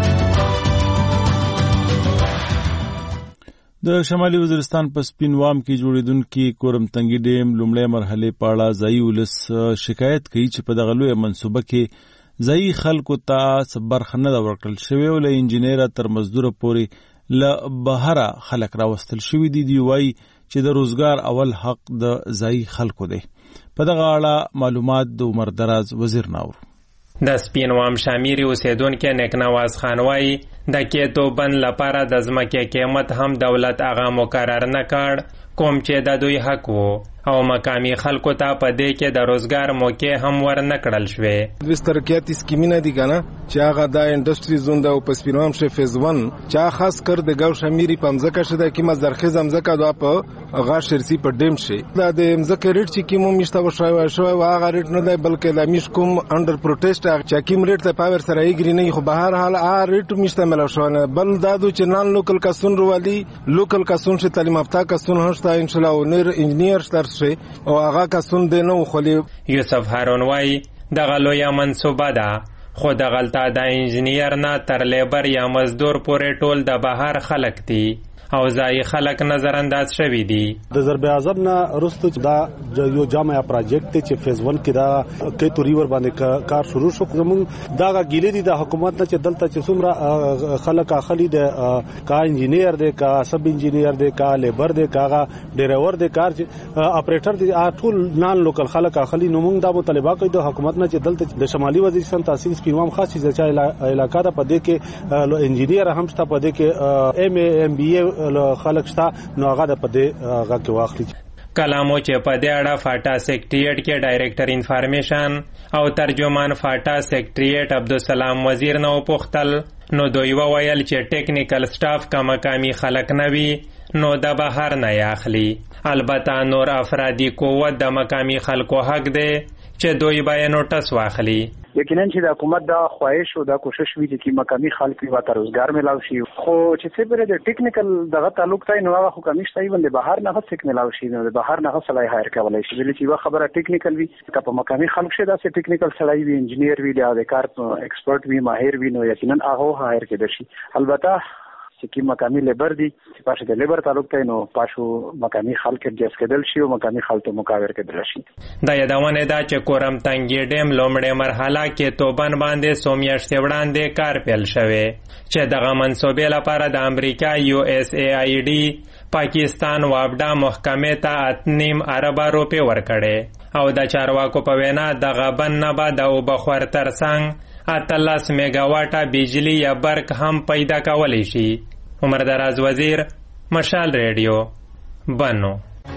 S1: د شمالي وزیرستان په سپینوام کې جوړیدونکي کورم تنګي ډیم لومړی مرحله په اړه ځایي ولس شکایت کوي چې په دغه لویه منصوبه کې ځایي خلکو ته برخه نه ورکړل شوې او له انجینیره تر مزدوره پورې له بهره خلک راوستل شوي دي. دوی وایي چې د روزګار اول حق د ځایي خلکو دی. په دغه اړه معلومات د عمر دراز وزیر ناور.
S22: د سپینوام شامیری اوسیدونکو نیکنواز خان وایي د کېتو بند لپاره د ځمکې قیمت هم دولت هغه مقرر نه کړ کوم چې د دوی حق وو او مقامی خلکو ته په دې کې د روزګار موقع هم ور نه کړل شوې.
S23: د ترقیاتي سکیمونه دي کنه چې هغه د انډستری زون د په سپینوام شه فیز ون چې خاص کر د ګاو شمیري په مزکه شته کې مزرخیز مزکه دا په غا شرسی په ډیم شي دا د مزکه ریټ چې کوم مشته وشوي شو هغه ریټ نه دی بلکې د میش کوم انډر پروټیسټ چې کوم ریټ ته پاور سره یې نه خو بهر حال ا ریټ مشته مل شو نه بل دادو چې نان لوکل کسون روالي لوکل کسون چې تعلیم یافته کسون هشته ان شاء الله او نیر انجنیر شتر شي او هغه کسون دی نو خو
S22: یوسف هارون وای دغه لویه منصوبه ده خو دغلته د انجنیر نه تر لیبر یا مزدور پورې ټول د بهر خلک دي او ځای خلک نظر انداز شوی دي.
S24: د ضرب اعظم نه رستو دا یو جامع پروجیکټ دی چې فیز ون کې دا کېتو ریور باندې کار شروع شو. زموږ دا غیلې دي د حکومت نه چې دلته چې څومره خلک اخلي د کا انجنیر دی کا سب انجنیر دی کا لیبر دی کا ډرایور دی کار اپریټر دی ټول نان لوکل خلک اخلي. نو موږ دا مطالبه کوي د حکومت نه چې دلته د شمالي وزیرستان تحصیل سپینوام خاص ځای علاقہ ده په دې کې انجنیر هم شته په دې کې ایم ای ام بی ای خلک شته نو هغه د پدې هغه کې واخلي.
S22: کلامو چې په دې اړه فاټا سیکریټریټ کې ډایریکټر انفارمیشن او ترجمان فاټا سیکریټریټ عبدالسلام وزیر نو پختل نو دوی وویل چې ټیکنیکل سټاف کا مقامی خلک نوي نو د بهر نه اخلي. البته نور افرادی قوت د مقامی خلکو حق دی چې دوی به نوټس واخلي.
S19: یقینا چې د حکومت دا خواهش او دا کوشش وی چې مقامی خلک یې واته روزګار ملاو شي، خو چې څه بره د ټیکنیکل دغه تعلق ته نو هغه خو کمیشته ای باندې بهر نه څه ملاو شي، نو د بهر نه سړی هایر کولای شي. ولې چې وا خبره ټیکنیکل وی که په مقامی خلک شه دا سه ټیکنیکل سړی وی، انجینیر وی، د کار ایکسپرت وی، ماهر وی، نو یقینا هغه هایر کېد شي. البته چې مقامی لیبر دي چې پاشه د لیبر تعلق ته نو پاشو مقامی خلک جس کېدل شي او مقامی خلک مقاور کېدل شي.
S22: دا یادونه ده چې کورم تنګي ډیم لومړی مرحله کې توبن باندې سومیاشتې وړاندې کار پیل شوی چې دغه منصوبې لپاره د امریکا یو اس ای آی ډي پاکستان وابډا محکمې ته اتنیم اربه روپۍ ورکړې او د چارواکو په وینا دغه بند نه به د اوبخور ترڅنګ اتلس میگاواټه بجلی یا برق هم پیدا کولی شي. عمر دراز وزیر، مشال ریډیو، بنو.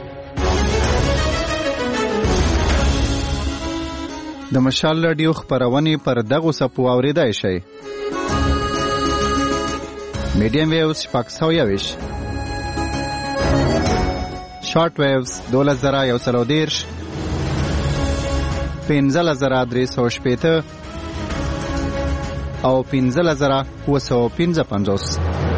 S20: د مشال ریډیو خبرونه پر دغه سپو اوریدای شي. میډیم ویوز شپږ سوه یویش، شارټ ویوز دوله زره یو سل او دېرش، پنځه زره درې سوه شپېته او پنځه زره اووه سوه پنځه پنځوس.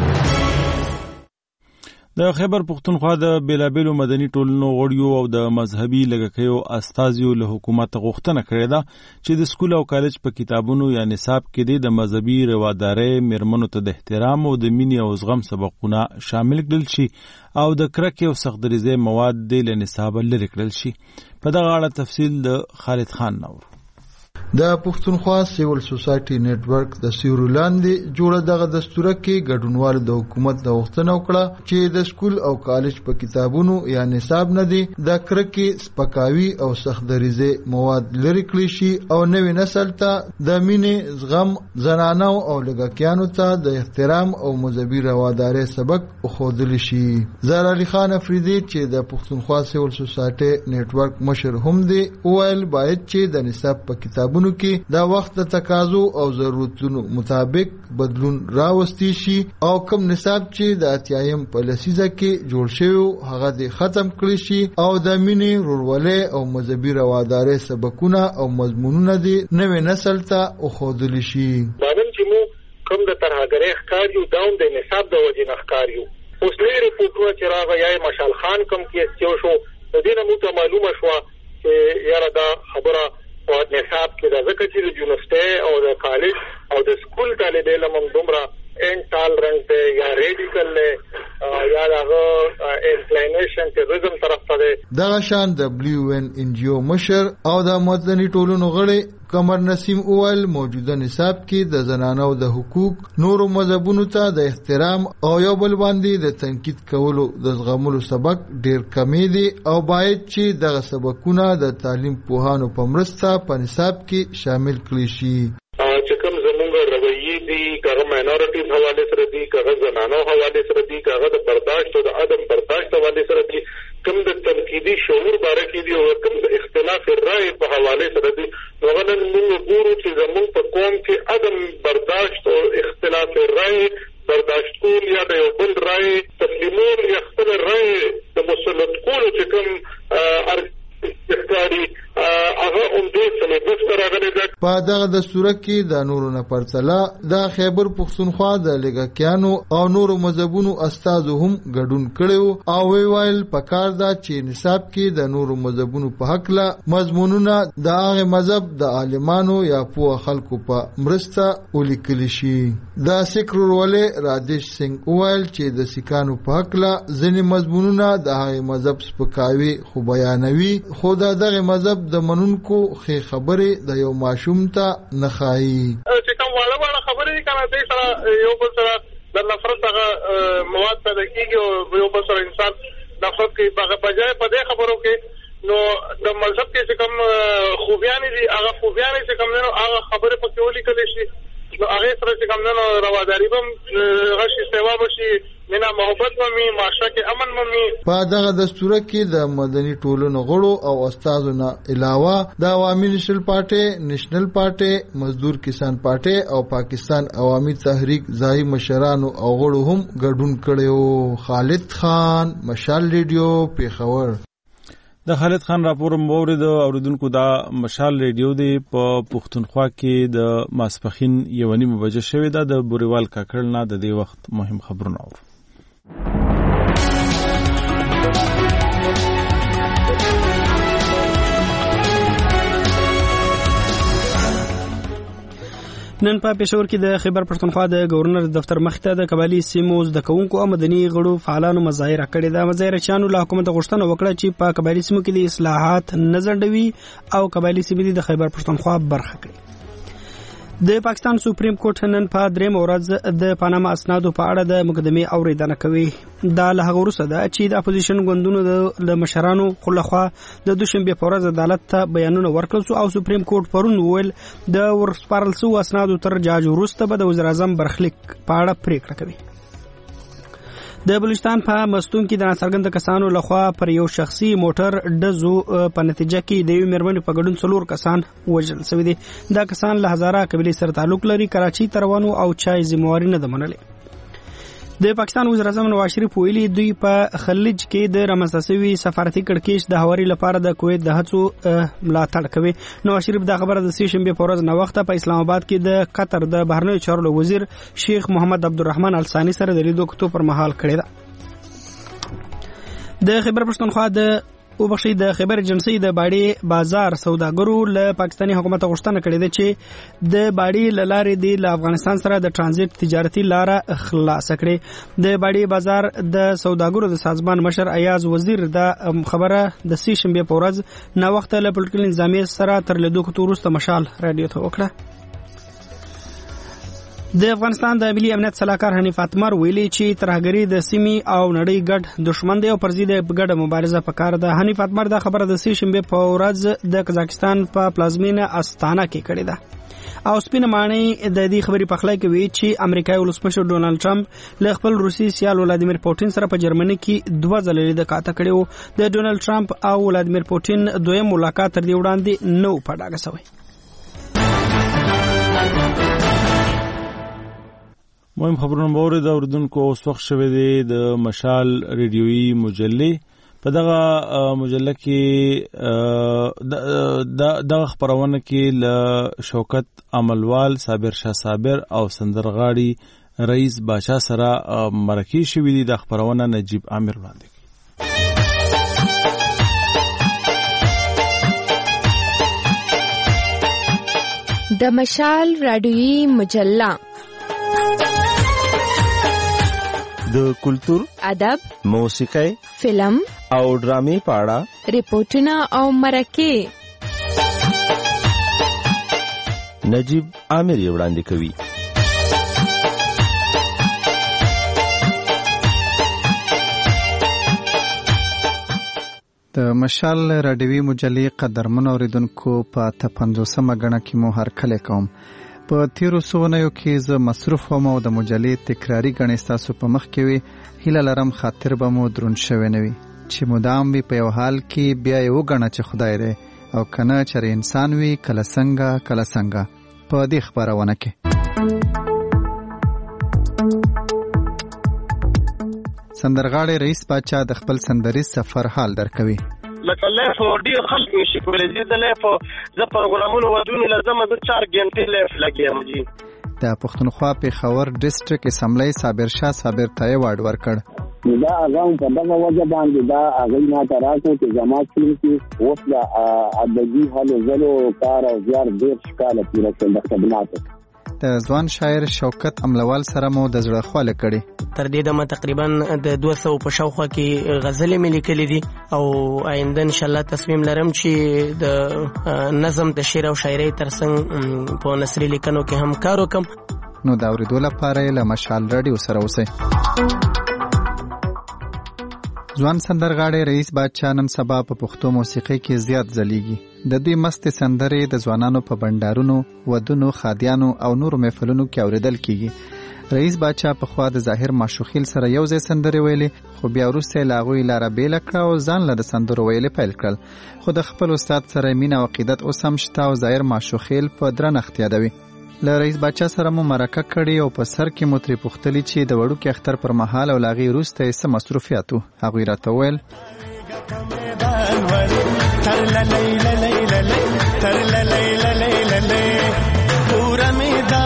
S1: د خیبر پختونخوا د بیلابیلو مدني ټولنو غړیو او د مذهبي لږکیو استازیو له حکومت غوښتنه کړې ده چې د سکول او کالج په کتابونو یا نصاب کې د مذهبي روادارۍ میرمنو ته د احترام او د مینې او زغم سبقونه شامل کړل شي او د کرکې او سختدریزۍ مواد د له نصاب لرې کړل شي. په دغه اړه تفصیل د خالد خان نور.
S2: د پښتونخوا سیول سوسایټي نتورک د سیورو لاندې جوړه دغه دستوره کې ګډونوال د حکومت د غوښتنه وکړه چې د سکول او کالج په کتابونو یا نصاب نه دي د کرکې، سپکاوي او سختدریزۍ مواد لرې کړي شي او نوې نسل ته د مینې، زغم، زنانو او لږکیانو ته د احترام او مذهبي روادارۍ سبق وښودلی شي. زهر علي خان افریدي چې د پښتونخوا سیول سوسایټي نتورک مشر هم دی وویل باید چې د نصاب په کتابونو کې د وخت د تقاضو او ضرورتونو مطابق بدلون راوستي شي او کوم نصاب چې د اتیایم په لسیزه کې جوړ شوی هغه د ختم کړی شي او د مینې، ورورولۍ او مذهبي روادارۍ سبقونه او مضمونونه د نوې نسل ته وښودل شي.
S5: معلوم چې مو کوم د ترهګرۍ ښکار یو داون د نصاب د وجې نه ښکار یو. اوس لري رپورټونه چې راغی یا مشال خان کوم کیس چې شو د دې نه مو ته معلومه شوه چې یاره دا خبره او نصاب کې د ځکه چې د یونیورسيټي او د کالج او د سکول طالب علم هم دومره انټالرنټ دی یا ریډیکل دی یا دغه انکلاینیشن ټیرریزم طرف ته دی.
S2: دغه شان د بلیو ان ان جی او مشر او د مدني ټولنو غړي قمر نسیم اول موجوده نصاب کې د زنانو د حقوق، نورو مذهبونو ته د احترام او یو بل باندې د تنقید کولو د زغملو سبق ډیر کمی دی او باید چې دغه سبقونه د تعلیم پوهانو په مرسته په نصاب کې شامل کړي شي.
S5: چې کوم زمونږ رویې دي کغه ماینورټیز حواله سره دي، کغه زنانو حواله سره دي، کغه د برداشت او د عدم برداشت حواله سره دي، کوم د تنقیدي شعور باره کې دي او کوم د اختلاف رائے په حواله سره دي. نو غنن موږ ګورو چې زمونږ په قوم کې عدم برداشت او اختلاف رائے برداشت کول یا د یو بل رائے تسلیمول یا خپل رائے د مسلط کولو چې کوم ارګ هغه هم دې سلیبس ته راغلی ده.
S2: په دغه دستوره کې د نورو نه پرتله د خیبر پښتونخوا د لږکیانو او نورو مذهبونو استازو هم ګډون کړی او ویل پکار ده چې نصاب کې د نورو مذهبونو په هکله مضمونونه د هغه مذهب د عالمانو یا پوه خلکو په مرسته ولیکل شي. د سکھ ورورولۍ رادیش سنگ ویل چې د سکانو په هکله ځینې مضمونونه د هغه مذهب سپکاوي خو بیانوي، خو د دغه مذهب د منونکو خې خبرې د یو ماشوم ته نه ښایي.
S5: چې کوم واړه واړه خبرې دي کنه دې سره یو بل سره د نفرت هغه مواد پیدا کېږي او یو بل سره انسان نفرت کوي. بجای په دې خبرو کې نو د مذهب کې چې کوم خوبیانې دي هغه خوبیانې چې کوم نه هغه خبرې پکې ولیکل شي، نو هغه سره چې کوم نه رواداري هم غشي سیوا بشي، مینا محبت ممی معاشره کې امن ممی.
S2: په دغه دستوره کې د مدني ټولنو غړو او استادو نه علاوه د عوامي نېشنل پارټي، نېشنل پارټي، مزدور کسان پارټي او پاکستان عوامي تحریک ځای مشرانو او غړو هم ګډون کړي. خالد خان، مشال ریډیو، پیښور.
S1: د خالد خان راپور مورید اوریدونکو دا مشال ریډیو دی په پښتونخوا کې د ماسپخین یو نیمه بجې شوې ده. د بوریوال کاکړ نه د دې وخت مهم خبرونه اورو.
S6: نن په پېښور کې د خیبر پښتونخوا د گورنر دفتر مخته د قبایلی سیمو د کوونکو او مدني غړو فعالانو مظاهره کړې ده. مظاهرچیانو له حکومت غوښتنه وکړه چې په قبایلی سیمو کې د اصلاحات نه ځنډوي او قبایلی سیمې د خیبر پښتونخوا برخه کړي. د پاکستان سپریم کورټ نن په دریم ورځ د پاناما اسنادو په اړه د مقدمې اوریدنه کوي. دا له هغه وروسته ده چې د اپوزیشن ګوندونو د مشرانو خلخوا د دوشنبه په ورځ عدالت ته بیانونه ورکړل شو او سپریم کورټ پرون ویل د ورسپارل شو اسنادو تر جاج وروسته به د وزیر اعظم برخلیک په اړه پریکړه کوي. د بلوچستان په مستون کې د ناڅرګند کسانو لخوا پر یو شخصي موټر ډزو په نتیجه کې د یو میرمنې په ګډون څلور کسان وژل شوي دي. دا کسان له هزاره قبیلې سره تعلق لري. کراچۍ ته روانو او چا یې ذمہواري نه ده منلې. د پاکستان وزیر اعظم نواز شریف ویلي دوی په خلیج کې د رامنځته شوي سفارتي کړکېچ د هواري لپاره د کویت د هڅو ملاتړ کوي. نواز شریف دا خبره د سې شنبې په ورځ ناوخته په اسلام آباد کې د قطر د بهرنیو چارو وزیر شیخ محمد عبدالرحمن الثاني سره د لیدو کتو پر مهال کړې ده. د خیبر پښتونخوا د او بخشي د خیبر ایجنسی د باډي بازار سوداګرو له پاکستاني حکومت غوښتنه کړې ده چې د باډي لارې د افغانستان سره د ترانزیت تجارتي لار خلاص کړي. د باډي بازار د سوداګرو د سازمان مشر ایاز وزیر دا خبره د سې شنبې په ورځ نا وخت له پولیټیکل نظامیه سره تر لیدو کتو وروسته مشال رادیو ته وکړه. د افغانستان د ملي امنیت صلاحکار حنیف اتمر ویلي چې ترهګری د سیمې او نړۍ ګډ دښمن دی او پر ضد ګډه مبارزه پکار ده. حنیف اتمر دا خبره د سې شنبې په ورځ د قزاقستان په پلازمینه استانا کې کړې ده او سپینه معنی د دې خبرې په خلای کې وی چې امریکایي ولسمشر ډونالد ټرمپ له خپل روسي سیال ولادیمیر پوتین سره په جرمني کې دوه ځله لیدل کاته کړو. د ډونالد ټرمپ او ولادیمیر پوتین دویم ملاقات تر دې وړاندې نو په ډاګه شوی.
S1: مهم خبرونه باور د اوردونکو اوس وخت شوه دی د مشال ریډیویي مجلې په دغه مجله کې دغه خبرونه کې ل شوکت عملوال صابر شاه صابر او سندرغاړي رئیس باچا سره مرکه شوې دي. د خبرونه نجیب عامر وړاندې
S21: د مشال ریډیویي مجله
S7: د کلتور،
S21: ادب،
S7: موسیقي،
S21: فلم
S7: او ډرامې په اړه
S21: ریپورتونه او مرکې
S7: نجیب عامر یې وړاندې کوي.
S20: د مشال راډیوي مجلې قدرمن اوریدونکو په پنځوسمه غڼه کې مو هرکلی کوم. په تیرو سونیو کې زه مصروف وم او د مجلې تکراری غڼې ستاسو په مخ کې وي. هیله لرم خاطر به مو دروند شوی نه وي چې مدام وي په یو حال کې بیا یې وګڼه چې خدای دی او کنه چې انسان وي کله څنګه کله څنګه. په دې خبرونه کې سندرغاړي رئیس باچا د خپل سندریز سفر حال درکوي.
S8: لکه لیف ډیر خلک نشي کولی چې د لیف زه پروګرامونو ودونې لازم زه چار غنټې لیف لګیم جی.
S20: د پښتونخوا پیښور ډیسټریکټ اسمبلی صابر شاه صابر ته ایوارډ ورکړ.
S10: دا هغه په دغه وجه باندې دا هغه نه تراکو چې زما چې اوس د ادبي هلو زلو کار او زیار ډیر ښکاله پوره کړل د خدماتو.
S20: د ځوان شاعر شوکت عملوال سره مو د زړه خواله کړي.
S25: تر دې دمه تقریبا د دوه سوه په شاوخوا کې غزلې مې لیکلې دي او آینده ان شاء الله تصمیم لرم چې د نظم د شعر او شاعرۍ ترڅنګ په نثري لیکنو کې هم کار وکم.
S20: نو دا اورېدو لپاره له مشال راډیو سره اوسئ. ځوان سندرغاړي رئیس باچا نن سبا په پښتو موسیقۍ کې زیات ځلیږي. د دې مستې سندرې د ځوانانو په بندارونو، ودونو، خادیانو او نورو محفلونو کې اوریدل کیږي. رئیس باچا په خوا د ظاهر ماشوخیل سره یو ځای سندرې ویلې خو بیا وروسته له هغوی لاره بیله کړه او ځان له د سندرو ویلې پیل کړل. خو د خپل استاد سره مینه او عقیدت اوس هم شته او ظاهر ماشوخیل په درنښت یادوي. له رئیس باچا سره مو مرکه کړې او په سر کې مو ترې پوښتلي چې د وړوکي اختر پر مهال او له هغې وروسته یې څه مصروفیات و. هغوی راته وویل
S3: ارمان وړي تر للی للی للی تر للی للی للی پورا می دا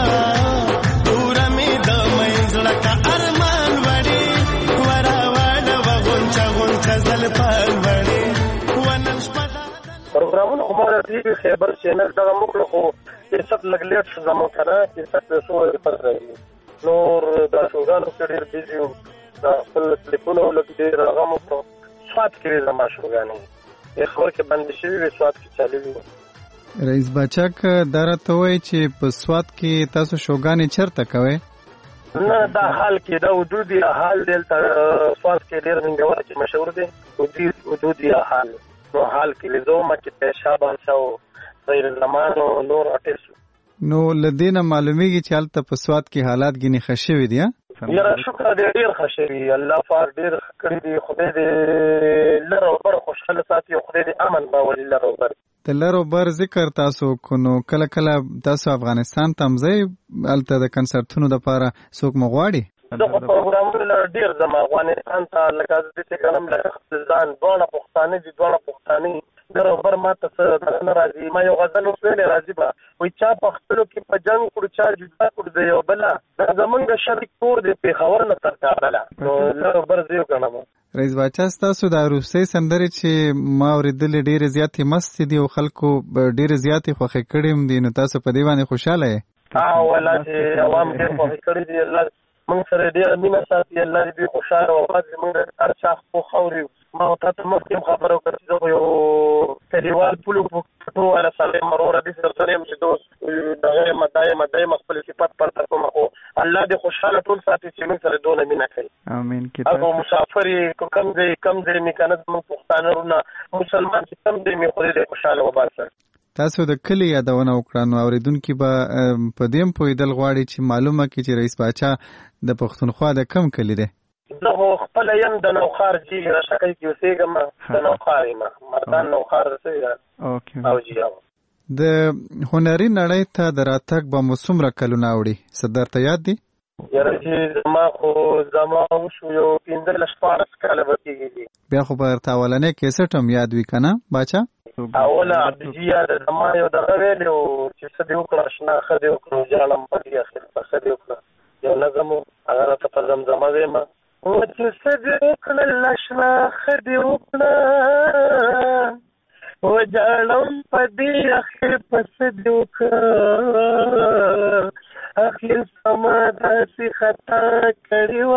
S3: پورا می دا منځړه کا ارمان وړي ورا وړ وغونچا غونچا زل پال وړي ونن شپه
S8: پروګرامونه عمر دی خیبر چینل دا موږ خو چې څه لګلیټ زمو کنه چې څه څه پر راځي نور دا شوګانو کې ډېر بيزي دا خپل ټلیفون ولګ ډېر هغه مو سواد کې زما شوګانو یې خو کې باندې شي وي سواد کې چالي
S20: رئیس بچک درته وای چې په سواد کې تاسو شوګانې چرته کوي
S8: نه دا حال کې دا حدودي حال دلته سواد کې ډېر منګور چې مشهور دي حدودي حدودي حال نو حال کې لیدو مکه پیشاب شاو غیر زمانو نور اټیس
S20: نو لدینه معلومیږي چې حالت په سواد کې حالات غني خشوي دي
S8: یاره شکر دې ډیر خشوي الله پاک ډیر کړی دی خدای دې لره بر خوشاله ساتي خدای دې امن باور لره بر
S20: د لره بر ذکر تاسو کو نو کله کله تاسو افغانستان تمځي الته د کنسرتونو د لپاره څوک مغواړي
S8: دغه پروګرامونه ډیر زما افغانستان ته لکه دې کلم له ځان دوه پښتانه دي دوه پښتانه درو بر ماته سره نه راځي ما یو غزل وسویل راځي با وای چا پختلو کې په جنگ کړو چا جدا کړو دی یو بل زمونږ شریک کور دی په خبر نه تر کابل نو درو بر زیو کنه
S20: رئیس بچا تاسو د روسي سندري چې ما اوریدل ډیر زیاتې مست دي او خلکو ډیر زیاتې خوخه کړم دي نو تاسو په دی باندې خوشاله یې
S8: ها ولا چې عوام ډیر خوخه کړی دي الله موږ سره ډیر مینه ساتي الله دې خوشاله او باز موږ هر څه خو خوري ما ته مخکې خبرو کړې زه یو کلیوال پلو پټو ولا سلام مرور دې سره سلام چې دوست دغه مدای مدای خپل صفات پرته کوم خو الله دې خوشاله ټول ساتي چې موږ سره دونه مینه کوي
S20: امين کتاب
S8: او مسافر کوم دې کم دې میکنه موږ پښتانه رونه مسلمان چې کم دې می خو دې خوشاله وباسه
S20: تاسو د کلی یادونه وکړه نو اوریدونکو به په دیم پویدل غواړي چې معلومه کړي چې رئیس باچا د پښتونخوا د کم کلی دی
S8: زه خپل یم د نوخار چې راشکای کې اوسېږم د نوخار یم مردان نوخار اوسېږم
S20: اوکې
S8: او جی
S20: د هنري نړۍ ته د راتګ به مو څومره کلونه اوړي څه درته یاد دي
S8: یاره چې زما خو زما وشو یو پنځلس شپاړس کاله به کېږي
S20: بیا خو به درته اولنی کیسټ هم یاد وي که نه باچا
S8: اوله عبدجي یاد زما یو دغه ویلی و چې څه دې وکړه اشنا ښه دې وکړو جاړم په دې اخر په ښه دې وکړه یو نظم و هغه راته په زمزمه ویمه و چې څه دې وکړل اشنا ښه دې وکړه و جاړم په دې اخر په څه دې وکړه اخر سما داسې خطا کړې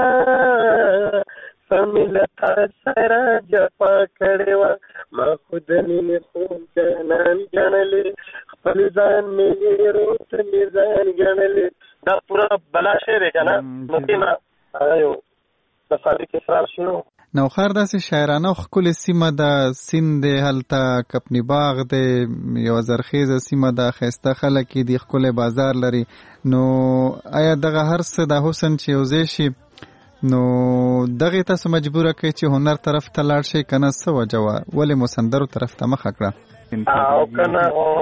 S8: وه سمیلتا سره جفا کړې وه ما خود مینې خوب جانان ګڼلې خپل ځان مې روت مې ځان ګڼلې دا پوره بلا شعر دی که نه نو دې نه هغه یو د صادق اسرار شنو
S20: نوخار داسې شاعرانه ښکلې سیمه ده سیند دی هلته کپنی باغ دی یوه زرخیزه سیمه ده ښایسته خلک دي ښکلی بازار لري نو آیا دغه هر څه د حسن چې یو ځای شي نو دغه تاسو مجبوره کوي چې هنر طرف ته لاړ شئ که نه څه وجه وه ولې مو سندرو طرف ته مخه کړه
S8: او که نه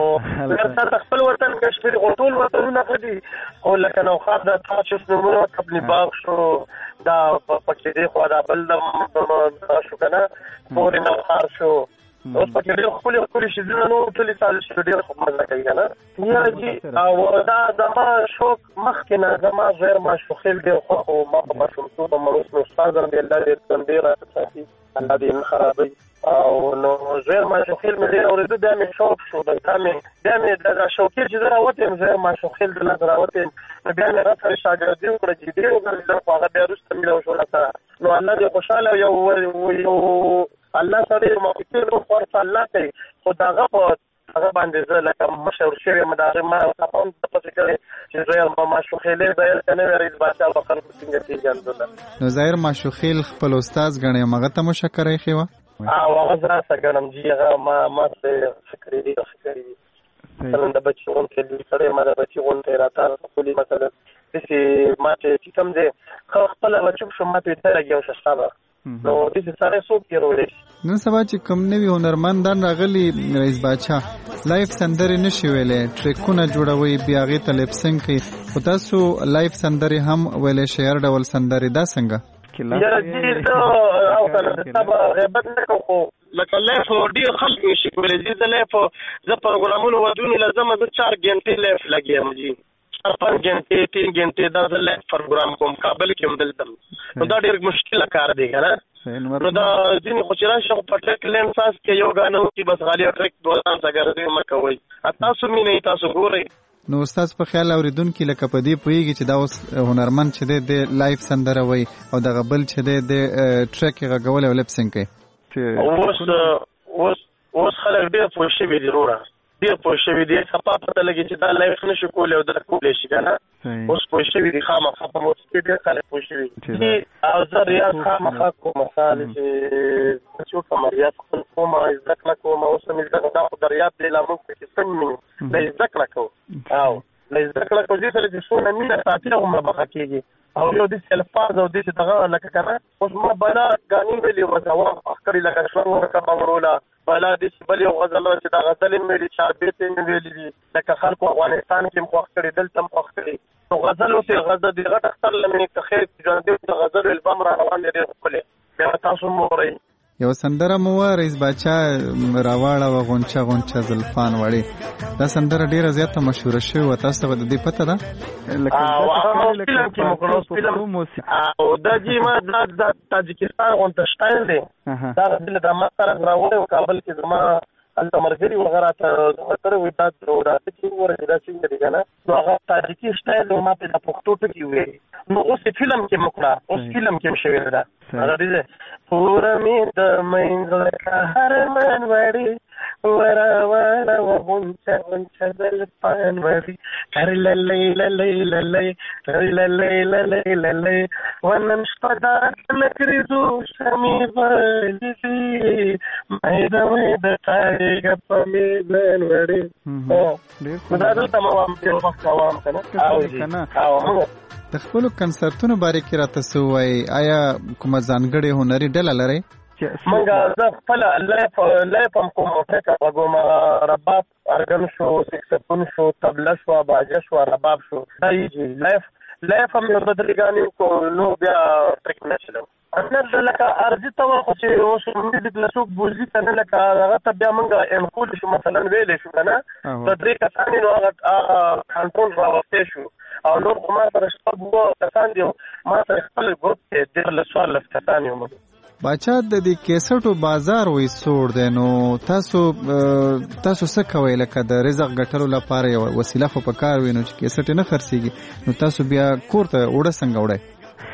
S8: هر څه خپل وطن کشمیر خو ټول وطنونه ښه دي خو لکه نوخار د تاسو نومونه کپنی باغ شو دا پکې دی خو دا بل د شو که نه پورې نوخار شو اوس پکې ډېر ښکلي ښکلي شیزونه نو ټولې سال شي ډېر خوب مزه کوي که نه یاره جي او دا زما شوق مخکې نه زما غیر معشوقیل ډېر خوښ و ما په ماشومتوب هم اوس نو استاد هم دی الله دې تندې راته ساتي الله دې نه خرابوي او نو غیر معشوقیل مې ډېر اورېده بیا مې شوق شو بیا مې بیا مې دغه شوقي چې زه راوتم غیر معشوقیل د لاسه راوتم نو بیا مې راسره شاګردي وکړه جدي وګرځېدم خو هغه بیا وروسته مې شو راسره نو الله دې خوشحاله یو یو الله سره یو مفکر نو خورڅ الله کوي خو دغه په هغه باندې زه لکه مشهور شوی یم د هغې ما تپه هم تپسې کړی چې زه یم معشوقیلې ځایل که نه وي رئیس باچا به خلکو څنګه کېږي الحمدلله
S20: نو ظاهر معشوقیل خپل استاذ ګڼې یم هغه ته مو شکر ایښې وه
S8: او هغه زه راسه ګڼم جي هغه ما ما څه ښه کړي دي ښه کړي دي مثلا د بچي غونډې لوی سړی ما د بچي غونډې راته ښکلي مثلا داسې ما چې کوم دی ښه خپله به چوپ شم ما ته یې ته لګیا وشه ستا به نو داسې سړی څوک تېرولی شي
S20: نن سبا چې کوم نوي هنرمندان راغلي رئیس باچا لایف سندرې نشي ویلی ټریکونه جوړوي بیا هغې ته لپسنګ کوي خو تاسو لایف سندرې هم ویلی شعر ډول سندرې دا څنګه مشکلات
S8: یاره دې ته او کنه سبا غیبت نه کوو لکه لایف ډیر خلک نشي کولی دې لایف زه پروګرامونو ودونی لازم زه چار غنټې لایف لګیم جی چار پنځه غنټې تین غنټې دا زه لایف پروګرام کوم کابل کې هم دلته نو دا ډیر مشکل کار دی کنه نو دا ځین خو چې راشي په ټریک لین ساس کې یو غانو کې بس غالي ټریک دوه تان څنګه دې مکوي تاسو مې نه تاسو ګورئ
S20: نو استاد په خیال اوریدونکو لکه په دې پویږي چې دا اوس هنرمند چې د لایف سندره وي او د غبل چې د ټریک غغول او لپسینګ کوي
S8: اوس اوس اوس خلک ډېر پوه شوي دي وروره ډېر پوه شوي دي خپه پته لګي چې دا لایف نشي کولی او دا کولی شي که نه اوس پوه شوي دي خامخا په موسیقي ډېر خلک پوه شوي دي او زه ریاض خامخا کوم مثال چې چې کوم ریاض خپل کوم زده کړه کوم اوس مې زده دا خو د ریاض دی لا موږ پکې څنګه مینو دا زده کړه کوو او لا زده کړه کوو دې سره چې څونه مینه ساتي هغومره بخه کېږي او یو داسې الفاظ او داسې دغه لکه که نه اوس ما بلا ګانې ویلې وه واقع کړي لکه شلنګ ورکه به وروله بلا داسې بل یو غزل چې دا غزلې مې ویلې چاربیتې مې ویلې دي لکه خلکو افغانستان کې م خوښ کړي دلته م خوښ کړي نو غزل اوس یې غزل د غټ اختر له مې که خیر ژوندی د غزلو البم را روان دی ډېر ښکلی بیا تاسو م وورئ
S20: یو سندره مو وه رئیس باچا راواړه وه غونچه غونچه زلفان وړې دا سندره ډېره زیاته مشهوره شوې وه تاسو ته به د دې پته ده
S8: فلم کې مو کړو فلم او دا جی ما دا تاجکستان غونته شټایل دی دا غزل د ما سره راوړی و کابل کې زما هلته ملګري وغیره ته کړی وي دا راته چې وګوره دا څنګه دی که نه نو هغه تاجکي سټایل و ما پرې د پښتو ټکي وویلې نو اوس یې فلم کې مو کړه اوس فلم کې م شوې ده هغه دی پوره مې د منځ لکه هرمن وړې وراواره و غونچه غونچه زلفان وړې تر للی للی للی تر للی للی للی ونن شپه دا نکریزو شمې بلیدي میده میده تاریږه په میدان وړې دا دلته مو وام ډېر وخت کوام که نه او جي او
S20: د خپلو کنسرتونو باره کې راته څه ووایي آیا کومه ځانګړې هنري ډله لرئ
S8: موږ زه خپله لایف لایف هم کوم ټکه غږوم رباب ارګن شو سکسفون شو طبله شوه باجه شوه رباب شو دا یې لایف لایف هم یو دوه درې ګانې کو نو بیا ټریک نه چلم نه لکه ارزي ته وه خو چې اوس میوزیک له څوک بوزي که نه لکه هغه ته بیا موږ انکول شو مثلا ویلی شو که نه د درې کسانې نو هغه کنټرول راوستی شو او نور خو ما سره شپږ اووه کسان دي ما سره خپل ګروپ دی ډېر له څوارلس کسان یو
S20: باچا د دې کیسټو بازار وایي سوړ دی نو تاسو تاسو څه کوئ لکه د رزق ګټلو لپاره یو وسیله خو په کار وي نو چې کیسټ یې نه خرڅېږي نو تاسو بیا کور ته اوړه څنګه وړئ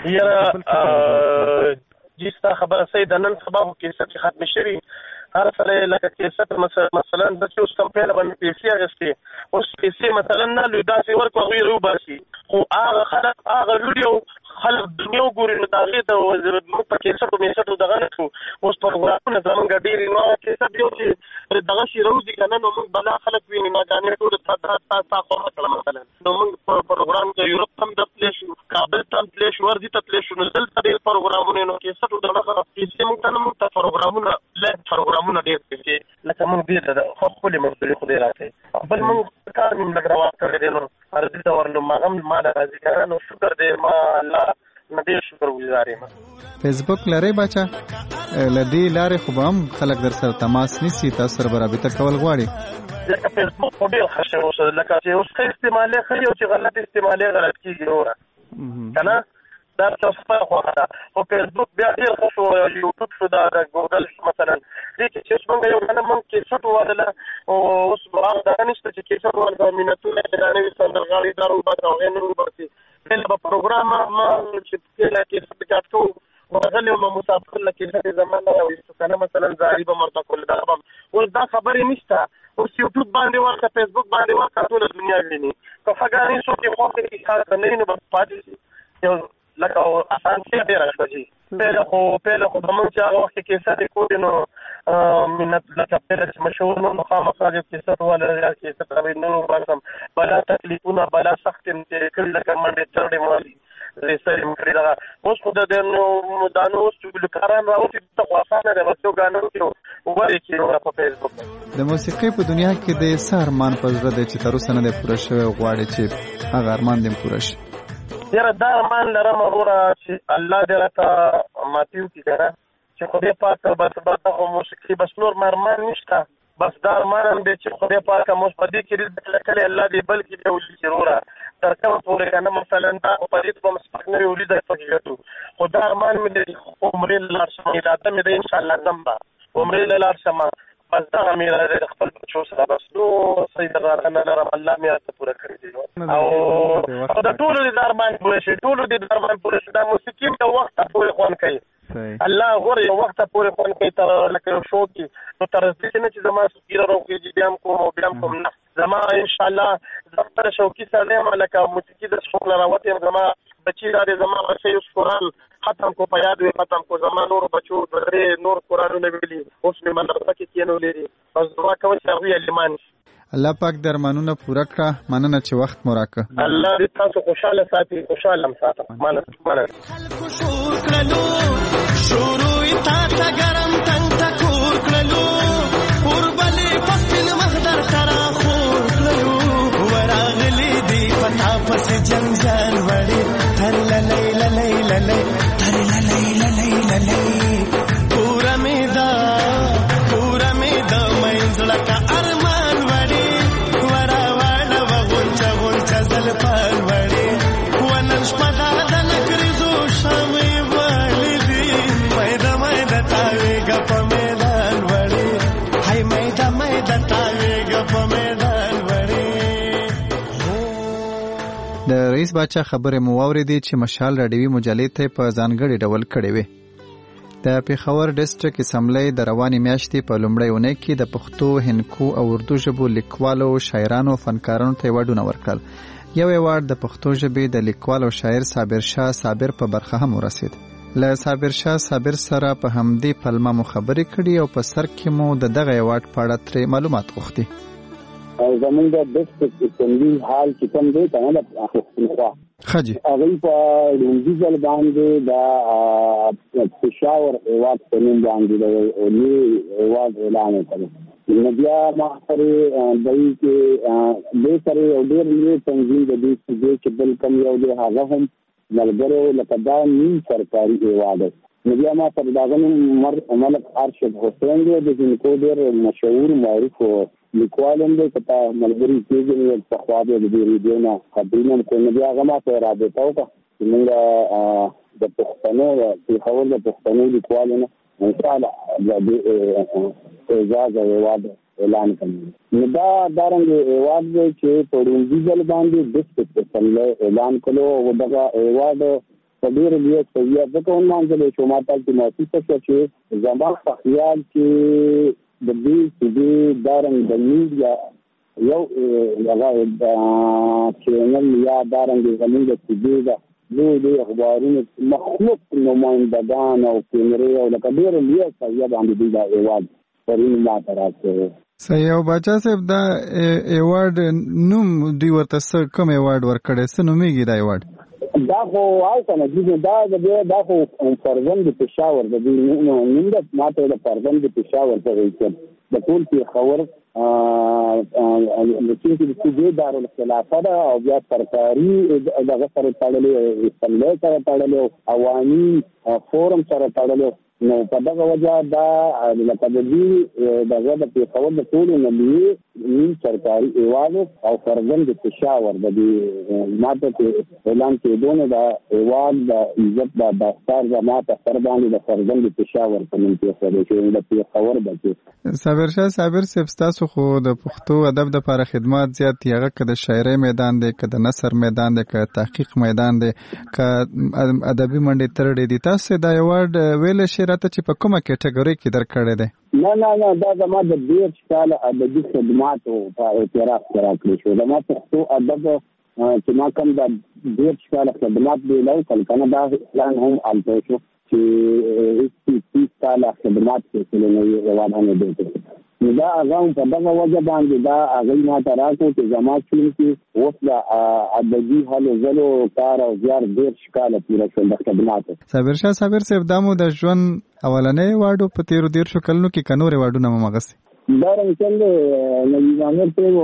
S20: یاره جی ستا خبره صحیح ده نن سبا خو کیسټ ختمې شوي هر سړی لکه کیسټ مثلا د چې اوس کم پیله باندې پیسې اخېستې اوس پیسې مثلا نه لوي داسې ورکړو هغوی یې وباسي خو هغه خلک هغه ویډیو خلک دنیا وګوري نو د هغې د موږ په کیسټو میسټو دغه نه شو اوس پروګرامونه زمونږ ډېرې نو هغه کیسټ یو چې دغه شي راوځي که نه نو موږ بلا خلک ویني ناګانې ټول تا خوا مه کړه مثلا نو موږ په پروګرام کې یورپ ته هم د تللی شو کابل ته هم تللی شو ورځي ته تللی شو نو دلته ډېر پروګرامونه نو کیسټو دغه پیسې موږ ته نه موږ ته پروګرامونه لږ پروګرامونه ډېر پیسې لکه موږ ډېر خو خپلې مزدوري خدای راکوي بل موږ کار مې لږ روان کړی دی نو ارزي ته ورلو ما هم ما نه راځي که نه نو شکر دی ما الله نه ډېر شکر ګزار یم فیسبوک لرئ باچا له دې لارې خو به هم خلک در سره تماس نیسي تاسو سره به رابطه کول غواړي لکه فیسبوک خو ډېر ښه شی اوس لکه چې اوس ښه استعمالې ښه او چې غلط استعمالې غلط کېږي وروره که نه دا خپله خوښه ده خو فیسبوک بیا ډېر ښه شو یوټوب شو دا د ګوګل شو مثلا دې کې چې اوس موږ یو که نه موږ کیسټ ووهله اوس هغه دغه نشته چې کیسټ ووهله مینتونه یې دا نوي سندرغاړي دا روباسي او هغې نه روباسي بل به پروګرام ما چې پکې کیسټ ګډ کوو وغلی وم مسافر له کیسټ زمان نه راویستو که نه مثلا زاري به مرته کول دغه به اوس دا خبرې نشته اوس یوټوب باندې ورکړه فیسبوک باندې ورکړه ټوله دنیا ویني که ښه ګانې څوک یې خوښ کړي ښه که نه وي نو بس پاتې شي یو لکه اسانتیا ډېره شوه جي پهله خو پهله خو به موږ چې هغه وخت کې کیسټ یې کولې نو مینت لکه پهله چې مشهور نو نو خامخا یو کیسټ واله کیسټ راوي نه وباسم بلا تکلیفونه بلا سخت یې تېرې کړي لکه منډې چرډې مالي سر یې کړي دغه اوس خو د نو دا نو اوس چې ګلوکاران راوځي ته خو اسانه دی بس یو ګانو کې ورې کړي په فیسبوک د موسیقۍ په دنیا کې د څه ارمان په زړه دی چې تر اوسه نه دی پوره شوی او غواړي چې هغه ارمان دې پوره شي
S8: یاره دا ارمان لرم وروره چې الله دې راته ماتي وکړي که نه چې خدای پاک بس بس دغه موسیقي بس نور مې ارمان نشته بس دا ارمان هم دی چې خدای پاک موږ په دې کې رزق لکلی الله دې بل کې بیا ولیکي وروره تر کومه پورې که نه مثلا دا په دې به مسپک نه وي ولیده پکې ګټو خو دا ارمان مې دی عمرې له لاړ شم اراده مې دی انشاءالله ځم به عمرې له لاړ شم بس دغه مې د خپل بچو سره بس نو صحیح دغه نه لرم الله مې راته پوره کړي دي او د ټولو دې د ارمان پوره شي ټولو دې د ارمان پوره شي دا موسیقي ته وخته پورې خوند کوي الله غوره یو وخته پورې خوند کوي تر لکه یو شو کې نو تر دې نه چې زما سکیره راوکېږي بیا هم کوم او بیا هم کوم نه زما انشاءالله زه ستره شوقي سړی یم لکه موسیقي د شوق نه راوتی یم زما بچي را دې زما بچی اوس قرآن ختم کو په یاد وي ختم کو زما نور بچو درې نور قرآنونه ویلي اوس مې مدرسه کې کښېنولي دي بس دعا کوم چې هغوی عالمان شي
S20: الله پاک د ارمانونه پوره کړه مننه چې وخت مو راکړه
S8: الله دې تاسو خوشحاله ساتي خوشحاله هم ساتم مننه مننه شروع تا تا ګرم تنگ تا کور کړلو اوربلې پخپل مخدر ترا خور کړلو وراغلي دی پتا پس جنجال وړي تر للی للی للی تر للی للی للی پورا میدا پورا میدا منځړه کا ارمان وړي ورا وړه وغونچا غونچا زل پال وړي ونن شپدا د نکرزو شمې وړي دی مېدا مېدا تاوي ګپ میدان وړي هاي مېدا مېدا تاوي ګپ میدان وړي
S20: د رئیس باچا خبره مو واوریدي چې مشال راډیوي مجلې ته په ځانګړي ډول کړې وي د پیښور ډیسټریکټ اسمبلی د رواني میاشتې په لومړۍ اونۍ کې د پښتو هندکو او اردو ژبو لیکوالو شاعرانو فنکارانو ته ایوارډونه ورکړل یو ایوارډ د پښتو ژبې د لیکوال او شاعر صابر شاه صابر په برخه هم ورسید له صابر شاه صابر سره په همدې پلمه مو خبرې کړي او په سر کې مو د دغه ایوارډ په اړه ترې معلومات غوښتي
S10: زمونږ د ډیسټریکټ اسمبلی حال چې کوم دی کنه د پښتونخوا
S20: خجی
S10: هغه په لومړي ځل باندې دا پېښور ایوارډ په نوم باندې د لوی ایوارډ اعلان کړی نو بیا ما سره دای کې د سره یو ډېر لوی تنظیم د دې چې بل کوم یو دی هغه هم ملګرو لکه دا نیم سرکاري ایوارډ نو بیا ما سره داغه ملک ارشد حسین دی د جنکو ډېر مشهور معروف لیکوال هم دی کته ملګری کېږي په خوا د دې ریډیو نه خبرونه کوي بیا هغه ما سره رابطه وکړه چې موږ د پښتنو په خبر د پښتنو لیکوالانو ان شاء الله د اعزاز ایوارډ اعلان کړي نو دا دارنګ ایوارډ چې په لومړي ځل باندې د ډیسټریکټ اسمبلی اعلان کړو او دغه ایوارډ په ډېر لوی سویا د کوم منځله چې ماته چې مؤسسه چې زما په خیال کې د دې چې دارنګ د میډیا یو هغه چینل یا دارنګ زموږ د سیدي دا دوی د اخبارونو مخلوق نمائندگان او کیمرې او لکه ډېر لوی سویا باندې دا ایوارډ پرې ماته راځي
S20: صحیح او باچا صاحب دا ایوارډ نوم دی ورته کوم ایوارډ ورکړی څه نومیږي دا ایوارډ
S10: دا خو آی کنه چې دا د دا خو فرزند د پېښور د دې نوم د ماته د فرزند د پېښور په ویل د ټول په خبر ا د چې د دې دارالخلافه دا او بیا سرکاري دغه سره تړلې اسمبلی سره تړلې عوامي فورم سره تړلې نو په دغه وجه دا لکه د دې دغه د پېښور د ټول نبی نیم سرکاري ایوارډ او فرزند د پېښور د دې ماته اعلان کېدونه دا ایوارډ د عزت د داستار جماعت سره باندې د فرزند د پېښور په نوم کې سره چې د پېښور بچي
S20: صابر شاه صابر صاحب تاسو خو د پښتو ادب د لپاره خدمات زیات یغه کده شاعري میدان دی کده نثر میدان دی کده تحقیق میدان دی ک ادبي منډي ترډې دي تاسو دا ایوارډ ویل شي راته چې په کومه کټګوري کې درکړې ده
S10: نه نه نه دا زما د ډېر کال ادبي خدماتو په اعتراف راکړی شو زما پښتو ادب چې ما کوم د ډېر کال خدمات دی لو کله دا اعلان هم الته شو چې هیڅ کال خدمات کې نه روانه نه دي دا هغه په دغه وجه باندې دا هغه ما ته راکو چې زما چې اوس د ادبي حالو زلو کار او زیار ډېر شکاله پوره شو د خدماتو
S20: صابر شاه صابر صاحب دمو د ژوند اولنې واډو په تیرو ډېر شو کلونو کې کنور واډو نه مغسي
S10: دا رنګ څنګه نو یوانر ته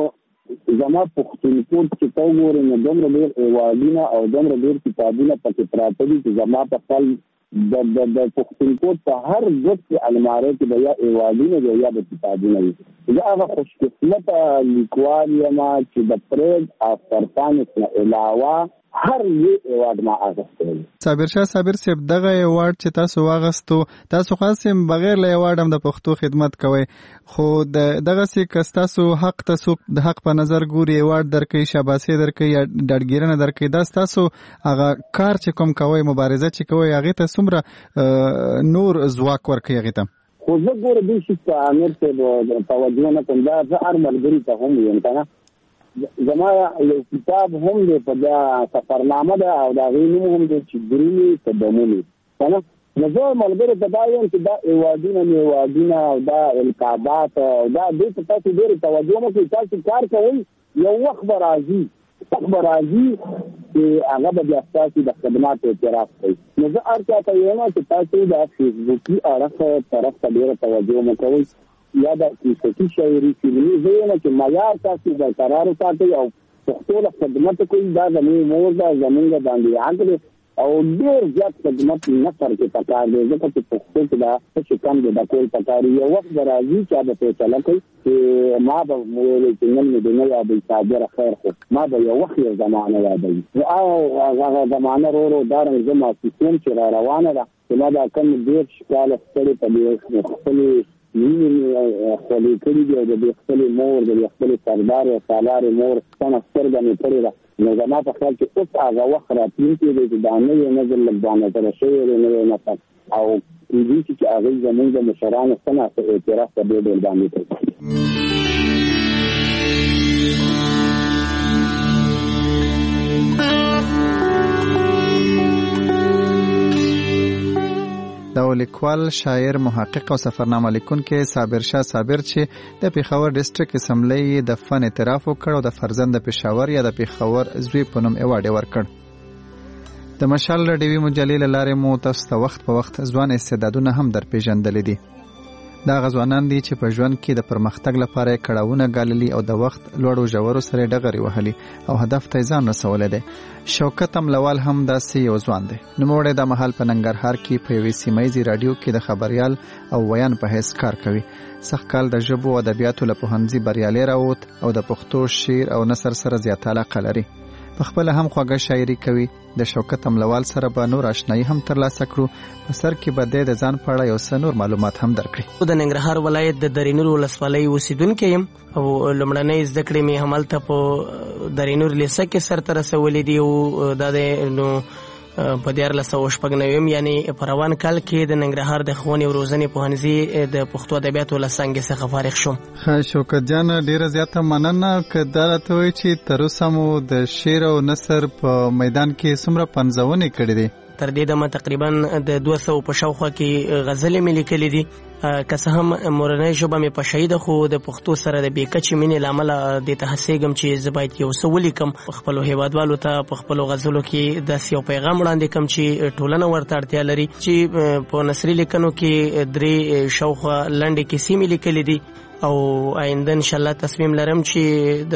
S10: زما پښتونخوا چې تا وګورې نو دومره ډېر ایوادونه او دومره ډېر کتابونه پکې پراته دي چې زما په خپل د د د پښتونخوا په هر ګوټ کې المارۍ کې به یا ایوادونه وي یا به کتابونه وي. زه هغه خوشقسمته لیکوال یم چې د پرېد او فرقانس نه علاوه هر یو ایوارډ ما اخیستی.
S20: صابر شاه صابر صاحب دغه ایوارډ چې تاسو واغستو تاسو خاصم بغیر له ایوارډ هم د پښتو خدمت کوئ خو دغه سي کس تاسو حق تاسو د حق په نظر ګوري ایوارډ درکې شاباسي درکې یا ډاډګیرنه درکې دا تاسو هغه کار چې کوم کوي مبارزه چې کوي هغه ته څومره نور ځواک ورکوي هغه ته.
S10: خو زه ګوره دې شي ته امیر ته توجه نه کوم دا زه هر ملګري ته هم یم کنه زما یو کتاب هم دی په دا سفرنامه ده او دا غي نوم هم دی چې ګرینی تدمونی کنه نو زه ملګری ته دا یم چې دا ایوادونه میوادونه او دا القابات او دا دې ته تاسو ډېر توجه مو کوي تاسو کار کوئ یو وخت به راځي وخت به راځي چې هغه به بیا تاسو د خدمات اعتراف کوي. نو زه هر چا ته یم چې تاسو د فیسبوکي اړخ طرف ته ډېر توجه مو کوئ یا د کیسې شاعري فلمي زونه چې معیار تاسو د قرار ساتي او پښتو له خدمت کوي دا زموږ مور دا زموږ باندې عادت او ډېر زیات خدمت نه کوي پکار دی ځکه چې پښتو کې دا څه کم دی د کول پکاري یو وخت راځي چې د فیصله کوي چې ما به ویل چې نن دې نه یادې صابر خیر خو ما به یو وخت یو زمانه یادوي او هغه زمانه ورو ورو دارن زما سیستم چې را روانه ده چې ما دا کوم ډېر شکاله ستړي په خپل مینې خولې کړي دي او د خپل مور د خپل سردار او سالار مور څنګه سترګه مې کړې ده نو زما په خیال کې اوس هغه وخت راتلونکی دی چې دا نه یو نظر لګبانه تر شوی دی نه یو نفر او دې چې هغه زموږ د مشرانو څخه اعتراف په دې ډول باندې کوي. دا لیکوال شاعر محقق او سفرنامه لیکونکی صابر شاه صابر چې د پیښور ډیسټریکټ اسمبلی د فن اعتراف وکړ او د فرزند پېښور یا د پیښور زوی په نوم ایوارډ ورکړ. د مشال رډیوي مجلې له لارې مو تاسو ته وخت په وخت ځوان استعدادونه هم در پیژندلې دي. دا غزوانان دي چې په ژوند کې د پرمختګ لپاره کړهونه ګاللي او د وخت لوړو ژورو سره ډغرې وهلي او هدف ته ځان رسولی دی. شوکت املوال هم داسې یو ځوان دی. نوموړی دا مهال په ننګرهار کې په یوې سیمه ییزې راډیو کې د خبریال او ویان په حیث کار کوي. سږ کال د ژبو او ادبیاتو له پوهنځي بریالی راووت او د پښتو شعر او نثر سره زیاته علاقه لري. په خپل هم خوږه شاعري کوي. د شوکت املوال سره به نور آشنایی هم ترلاسه کړو. په سر کې به د ځان په اړه یو څه نور معلومات هم درکړي. د ننګرهار ولایت د درینور ولسوالۍ اوسیدونکی یم او لومړنۍ زده کړې مې همالته په درینور لیسه کې سرته رسولې دي او دا د نو په دیارلس سوه شپږ نویم یعنې په روان کال کې د ننګرهار د ښوونې او روزنې پوهنځي د پښتو ادبیاتو له څانګې څخه فارغ شوم. ښه شوکت جان ډېره زیاته مننه که دا راته وایي چې تر اوسه مو د شعر او نثر په میدان کې څومره پنځونې کړې دي؟ تر دې دمه تقریبا د دوه سوو په شاوخوا کې غزلې مې لیکلې دي. که څه هم مورنۍ ژبه مې په شهیده خو د پښتو سره د بې کچې مینې له امله دې ته هڅېږم چې زه باید یو څه ولیکم خپلو هېوادوالو ته په خپلو غزلو کې داسې یو پیغام وړاندې کړم چې ټولنه ورته اړتیا لري. چې په نثري لیکنو کې درې شاوخوا لنډې کیسې مې لیکلې دي او آینده انشاءالله تصمیم لرم چې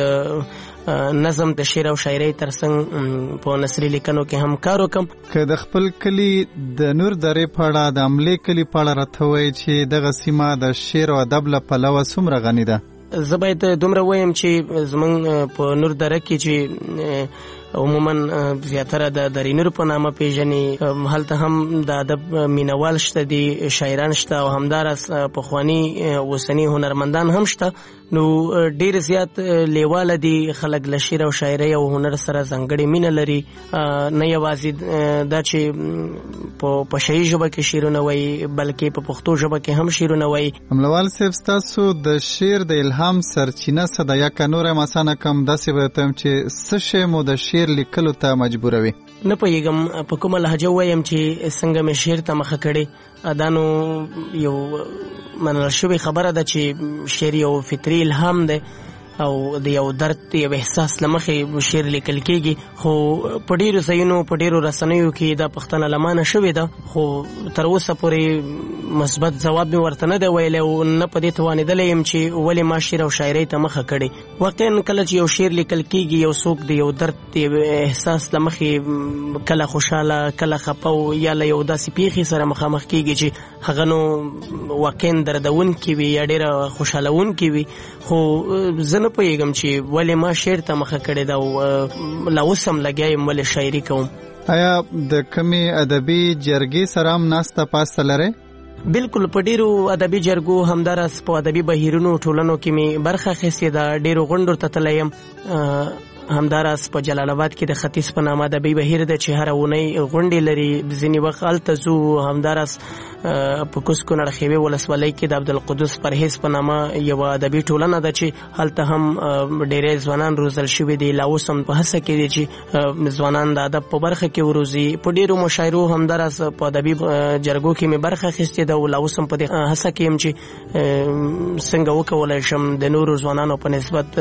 S10: د نظم د شعر او شاعرۍ ترڅنګ په نثري لیکنو کې هم کار وکم. که د خپل کلي د نور درې په اړه د عملې کلي په اړه راته وایي چې دغه سیمه د شعر او ادب له پلوه څومره غني ده؟ زه باید دومره وایم چې زمونږ په نور دره کې چې عموما زیاتره د درینور په نامه پیژني هلته هم د ادب مینوال شته دي شاعران شته او همداراز پخواني اوسني هنرمندان هم شته. نو ډیر زیات لیواله دي خلک له شعر او شاعرۍ او هنر سره ځانګړې مینه لري. نه یوازې دا چې په شعري ژبه کې شعرونه وایي بلکې په پښتو ژبه کې هم شعرونه وایي. املوال صاحب ستاسو د شعر د الهام سرچینه څه ده یا که نوره مثلا کم داسې به ته یم چې څه شی مو د شعر لیکلو ته مجبوروي؟ نه پوهېږم په کومه لهجه ووایم چې څنګه مې شعر ته مخه کړې. دا نو یو منل شوې خبره ده چې شعر یو فطري الهام دی
S25: او د یو درد یو احساس لمخې شعر لیکل کېږي، خو په ډېرو ځایونو په ډېرو رسنیو کې دا پوښتنه لمانه شوې ده، خو تر اوسه پورې مثبت ځواب مې ورته نه دی ویلی او نه په دې توانېدلی یم چې ولې ما شعر او شاعرۍ ته مخه کړې. واقعا کله چې یو شعر لیکل کېږي، یو څوک د یو درد یو احساس لمخې کله خوشحاله کله خفه یا له یو داسې پیښې سره مخامخ کېږي چې هغه نو واقعا دردونکې وي یا ډېره خوشحالونکې وي، خو زه نه پوهېږم چې ولې ما شعر ته مخه کړې ده او لا اوس هم لګیا یم ولې شاعري کوم.
S20: آیا د کمې ادبي جرګې سره هم ناسته پاسته لرئ؟
S25: بالکل، په ډیرو ادبي جرګو همداراز په ادبي بهیرونو ټولنو کې می برخه اخیستې ده، ډیرو غونډو ته تللی یم. همداراز په جلال آباد کې د ختیځ په نامه ادبي بهیر ده چې هره اونۍ غونډې لري، ځینې وخت هلته ځو. همداراز په کوز کونړ خیوې ولسوالۍ کې د عبدالقدوس پرهیز په نامه یوه ادبي ټولنه ده چې هلته هم ډېری ځوانان روزل شوي دي، لا اوس هم په هڅه کې دي چې ځوانان د ادب په برخه کې وروزي. په ډېرو مشاعرو همداراز په ادبي جرګو کې مې برخه اخیستې ده او لا اوس هم په دې هڅه کې یم چې څنګه وکولی شم د نورو ځوانانو په نسبت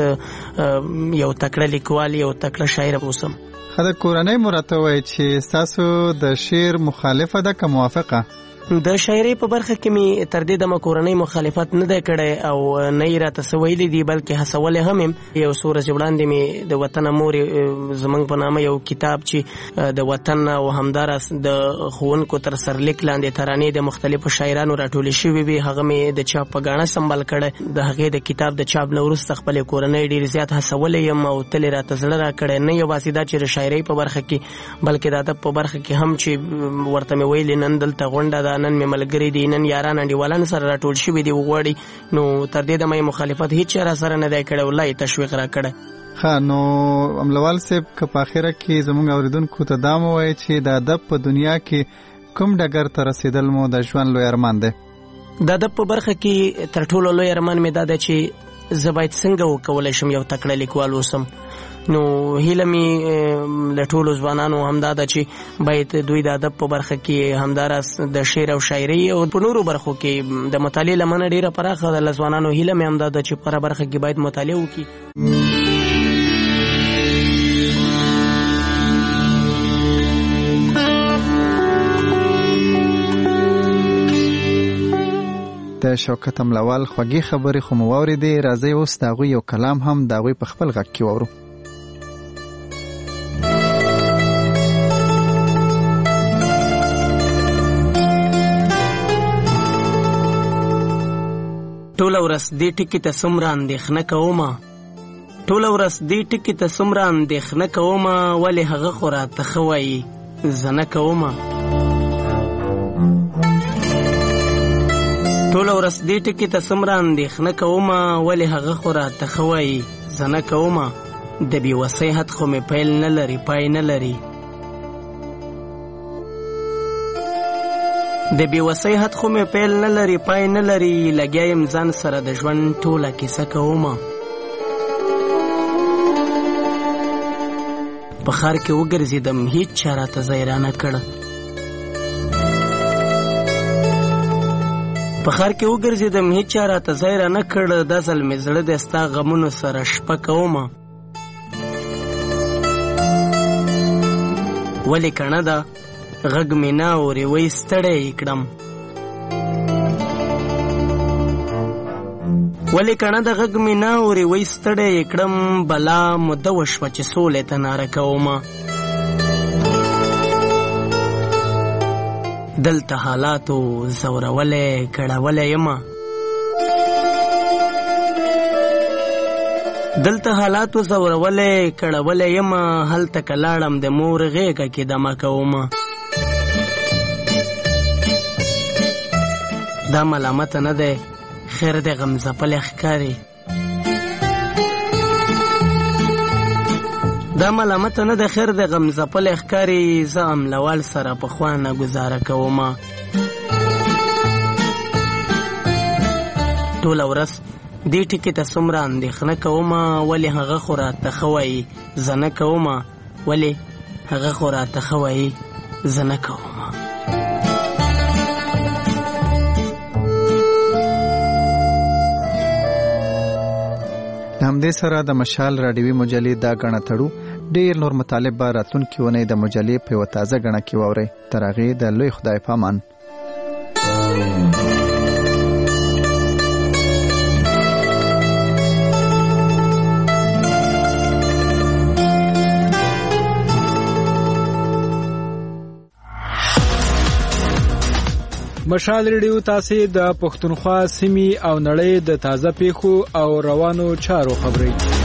S25: یو تکړه لیکوال یو تکړه شاعر اوسم.
S20: ښه، د کورنۍ مو راته ووایي چې ستاسو د شعر مخالفه ده که موافقه؟
S25: د شاعرۍ په برخه کې مې تر دې دمه کورنۍ مخالفت نه دی کړی او نه یې راته څه ویلي دي، بلکې هڅولی هم یم. یو څو ورځې وړاندې مې د وطن مورې زموږ په نامه یو کتاب چې د وطن او همداراز د ښوونکو تر سرلیک لاندې ترانې د مختلفو شاعرانو راټولې شوې وي، هغه مې د چاپ په ګاڼه سمبال کړی. د هغې د کتاب د چاپ نه وروسته خپلې کورنۍ ډېر زیات هڅولی یم او تل یې راته زړه راکړی، نه یوازې دا چې د شاعرۍ په برخه کې بلکې د ادب په برخه کې هم چې ورته مې ویلي نن دلته غونډه ده، نن مې ملګري دي، نن یاران انډیوالان سره راټول شوي دي وغواړي، نو تر دې دمه یې مخالفت هېڅ چا را سره نه دی کړی، والله یې تشویق را کړی.
S20: ښه، نو املوال صاحب که په اخره کې زموږ اورېدونکو ته دا مو وایي چې د ادب په دنیا کې کوم ډګر ته رسېدل مو د ژوند لوی ارمان دی؟
S25: د ادب په برخه کې تر ټولو لوی ارمان مې دا دی چې زه باید څنګه وکولی شم یو تکړه لیکوال اوسم. نو هیله مې له ټولو ځوانانو همدا ده چې باید دوی د ادب په برخه کې همداراز د شعر او شاعرۍ او په نورو برخو کې د مطالعې لمنه ډېره پراخه ده. له ځوانانو هیله مې همدا ده چې په هره برخه کې باید مطالعه وکړي.
S20: د شوکت املوال خوږې خبرې خو مو واورېدې، راځئ اوس د هغوی یو کلام هم د هغوی په خپل غږ کې واورو.
S25: ټوله ورځ دې ټکي ته څومره اندېښنه کومه، ټوله ورځ دې ټکي ته څومره اندېښنه کومه، ولې هغه خو راته ښه وایي زه نه کومه. ټوله ورځ دې ټکي ته څومره اندېښنه کومه، ولې هغه خو راته ښه وایي زه نه کومه. د بې وسۍ حد خو مې پیل نه لري پای نه لري، د بې وسۍ حد خو مې پیل نه لري پای نه لري. لګیا یم ځان سره د ژوند ټوله کیسه کومه. په ښار کې وګرځېدم هېڅ چا راته ځای رانه کړ، په ښار کې وګرځېدم هېڅ چا راته ځای رانه کړ. دا ځل مې زړه دی ستا غمونو سره شپه کومه. ولې کڼه ده غږ مې نه اورې وایي ستړی یې کړم، ولې کڼه ده غږ مې نه اورې وایي ستړی یې کړم. بلا موده وشوه چې سولې ته ناره کومه، دلته حالاتو زورولی کړولی یمه، دلته حالاتو زورولی کړولی یمه. هلته که لاړم د مور غېږه کې دمه کومه. دا ملامته نه دی خیر د غم ځپلی ښکاري، دا ملامته نه دی خیر د غم ځپلی ښکاري. زه املوال سره پخوا نه ګزاره کومه. ټوله ورځ دې ټکي ته څومره اندېښنه کومه، ولې هغه خو راته ښه وایي زه نه کومه، ولې هغه خو راته ښه وایي زه نه کومه.
S20: همدې سره د مشال راډیوي مجلې دا غڼه تړو. ډیر نور مطالب به راتلونکي ونې د مجلې په یوه تازه غڼه کې واورئ. تر هغې د لوی خدای په امان.
S4: مشال ریډیو تاسو د پښتونخوا سیمې او نړۍ د تازه پیښو او روانو چارو خبري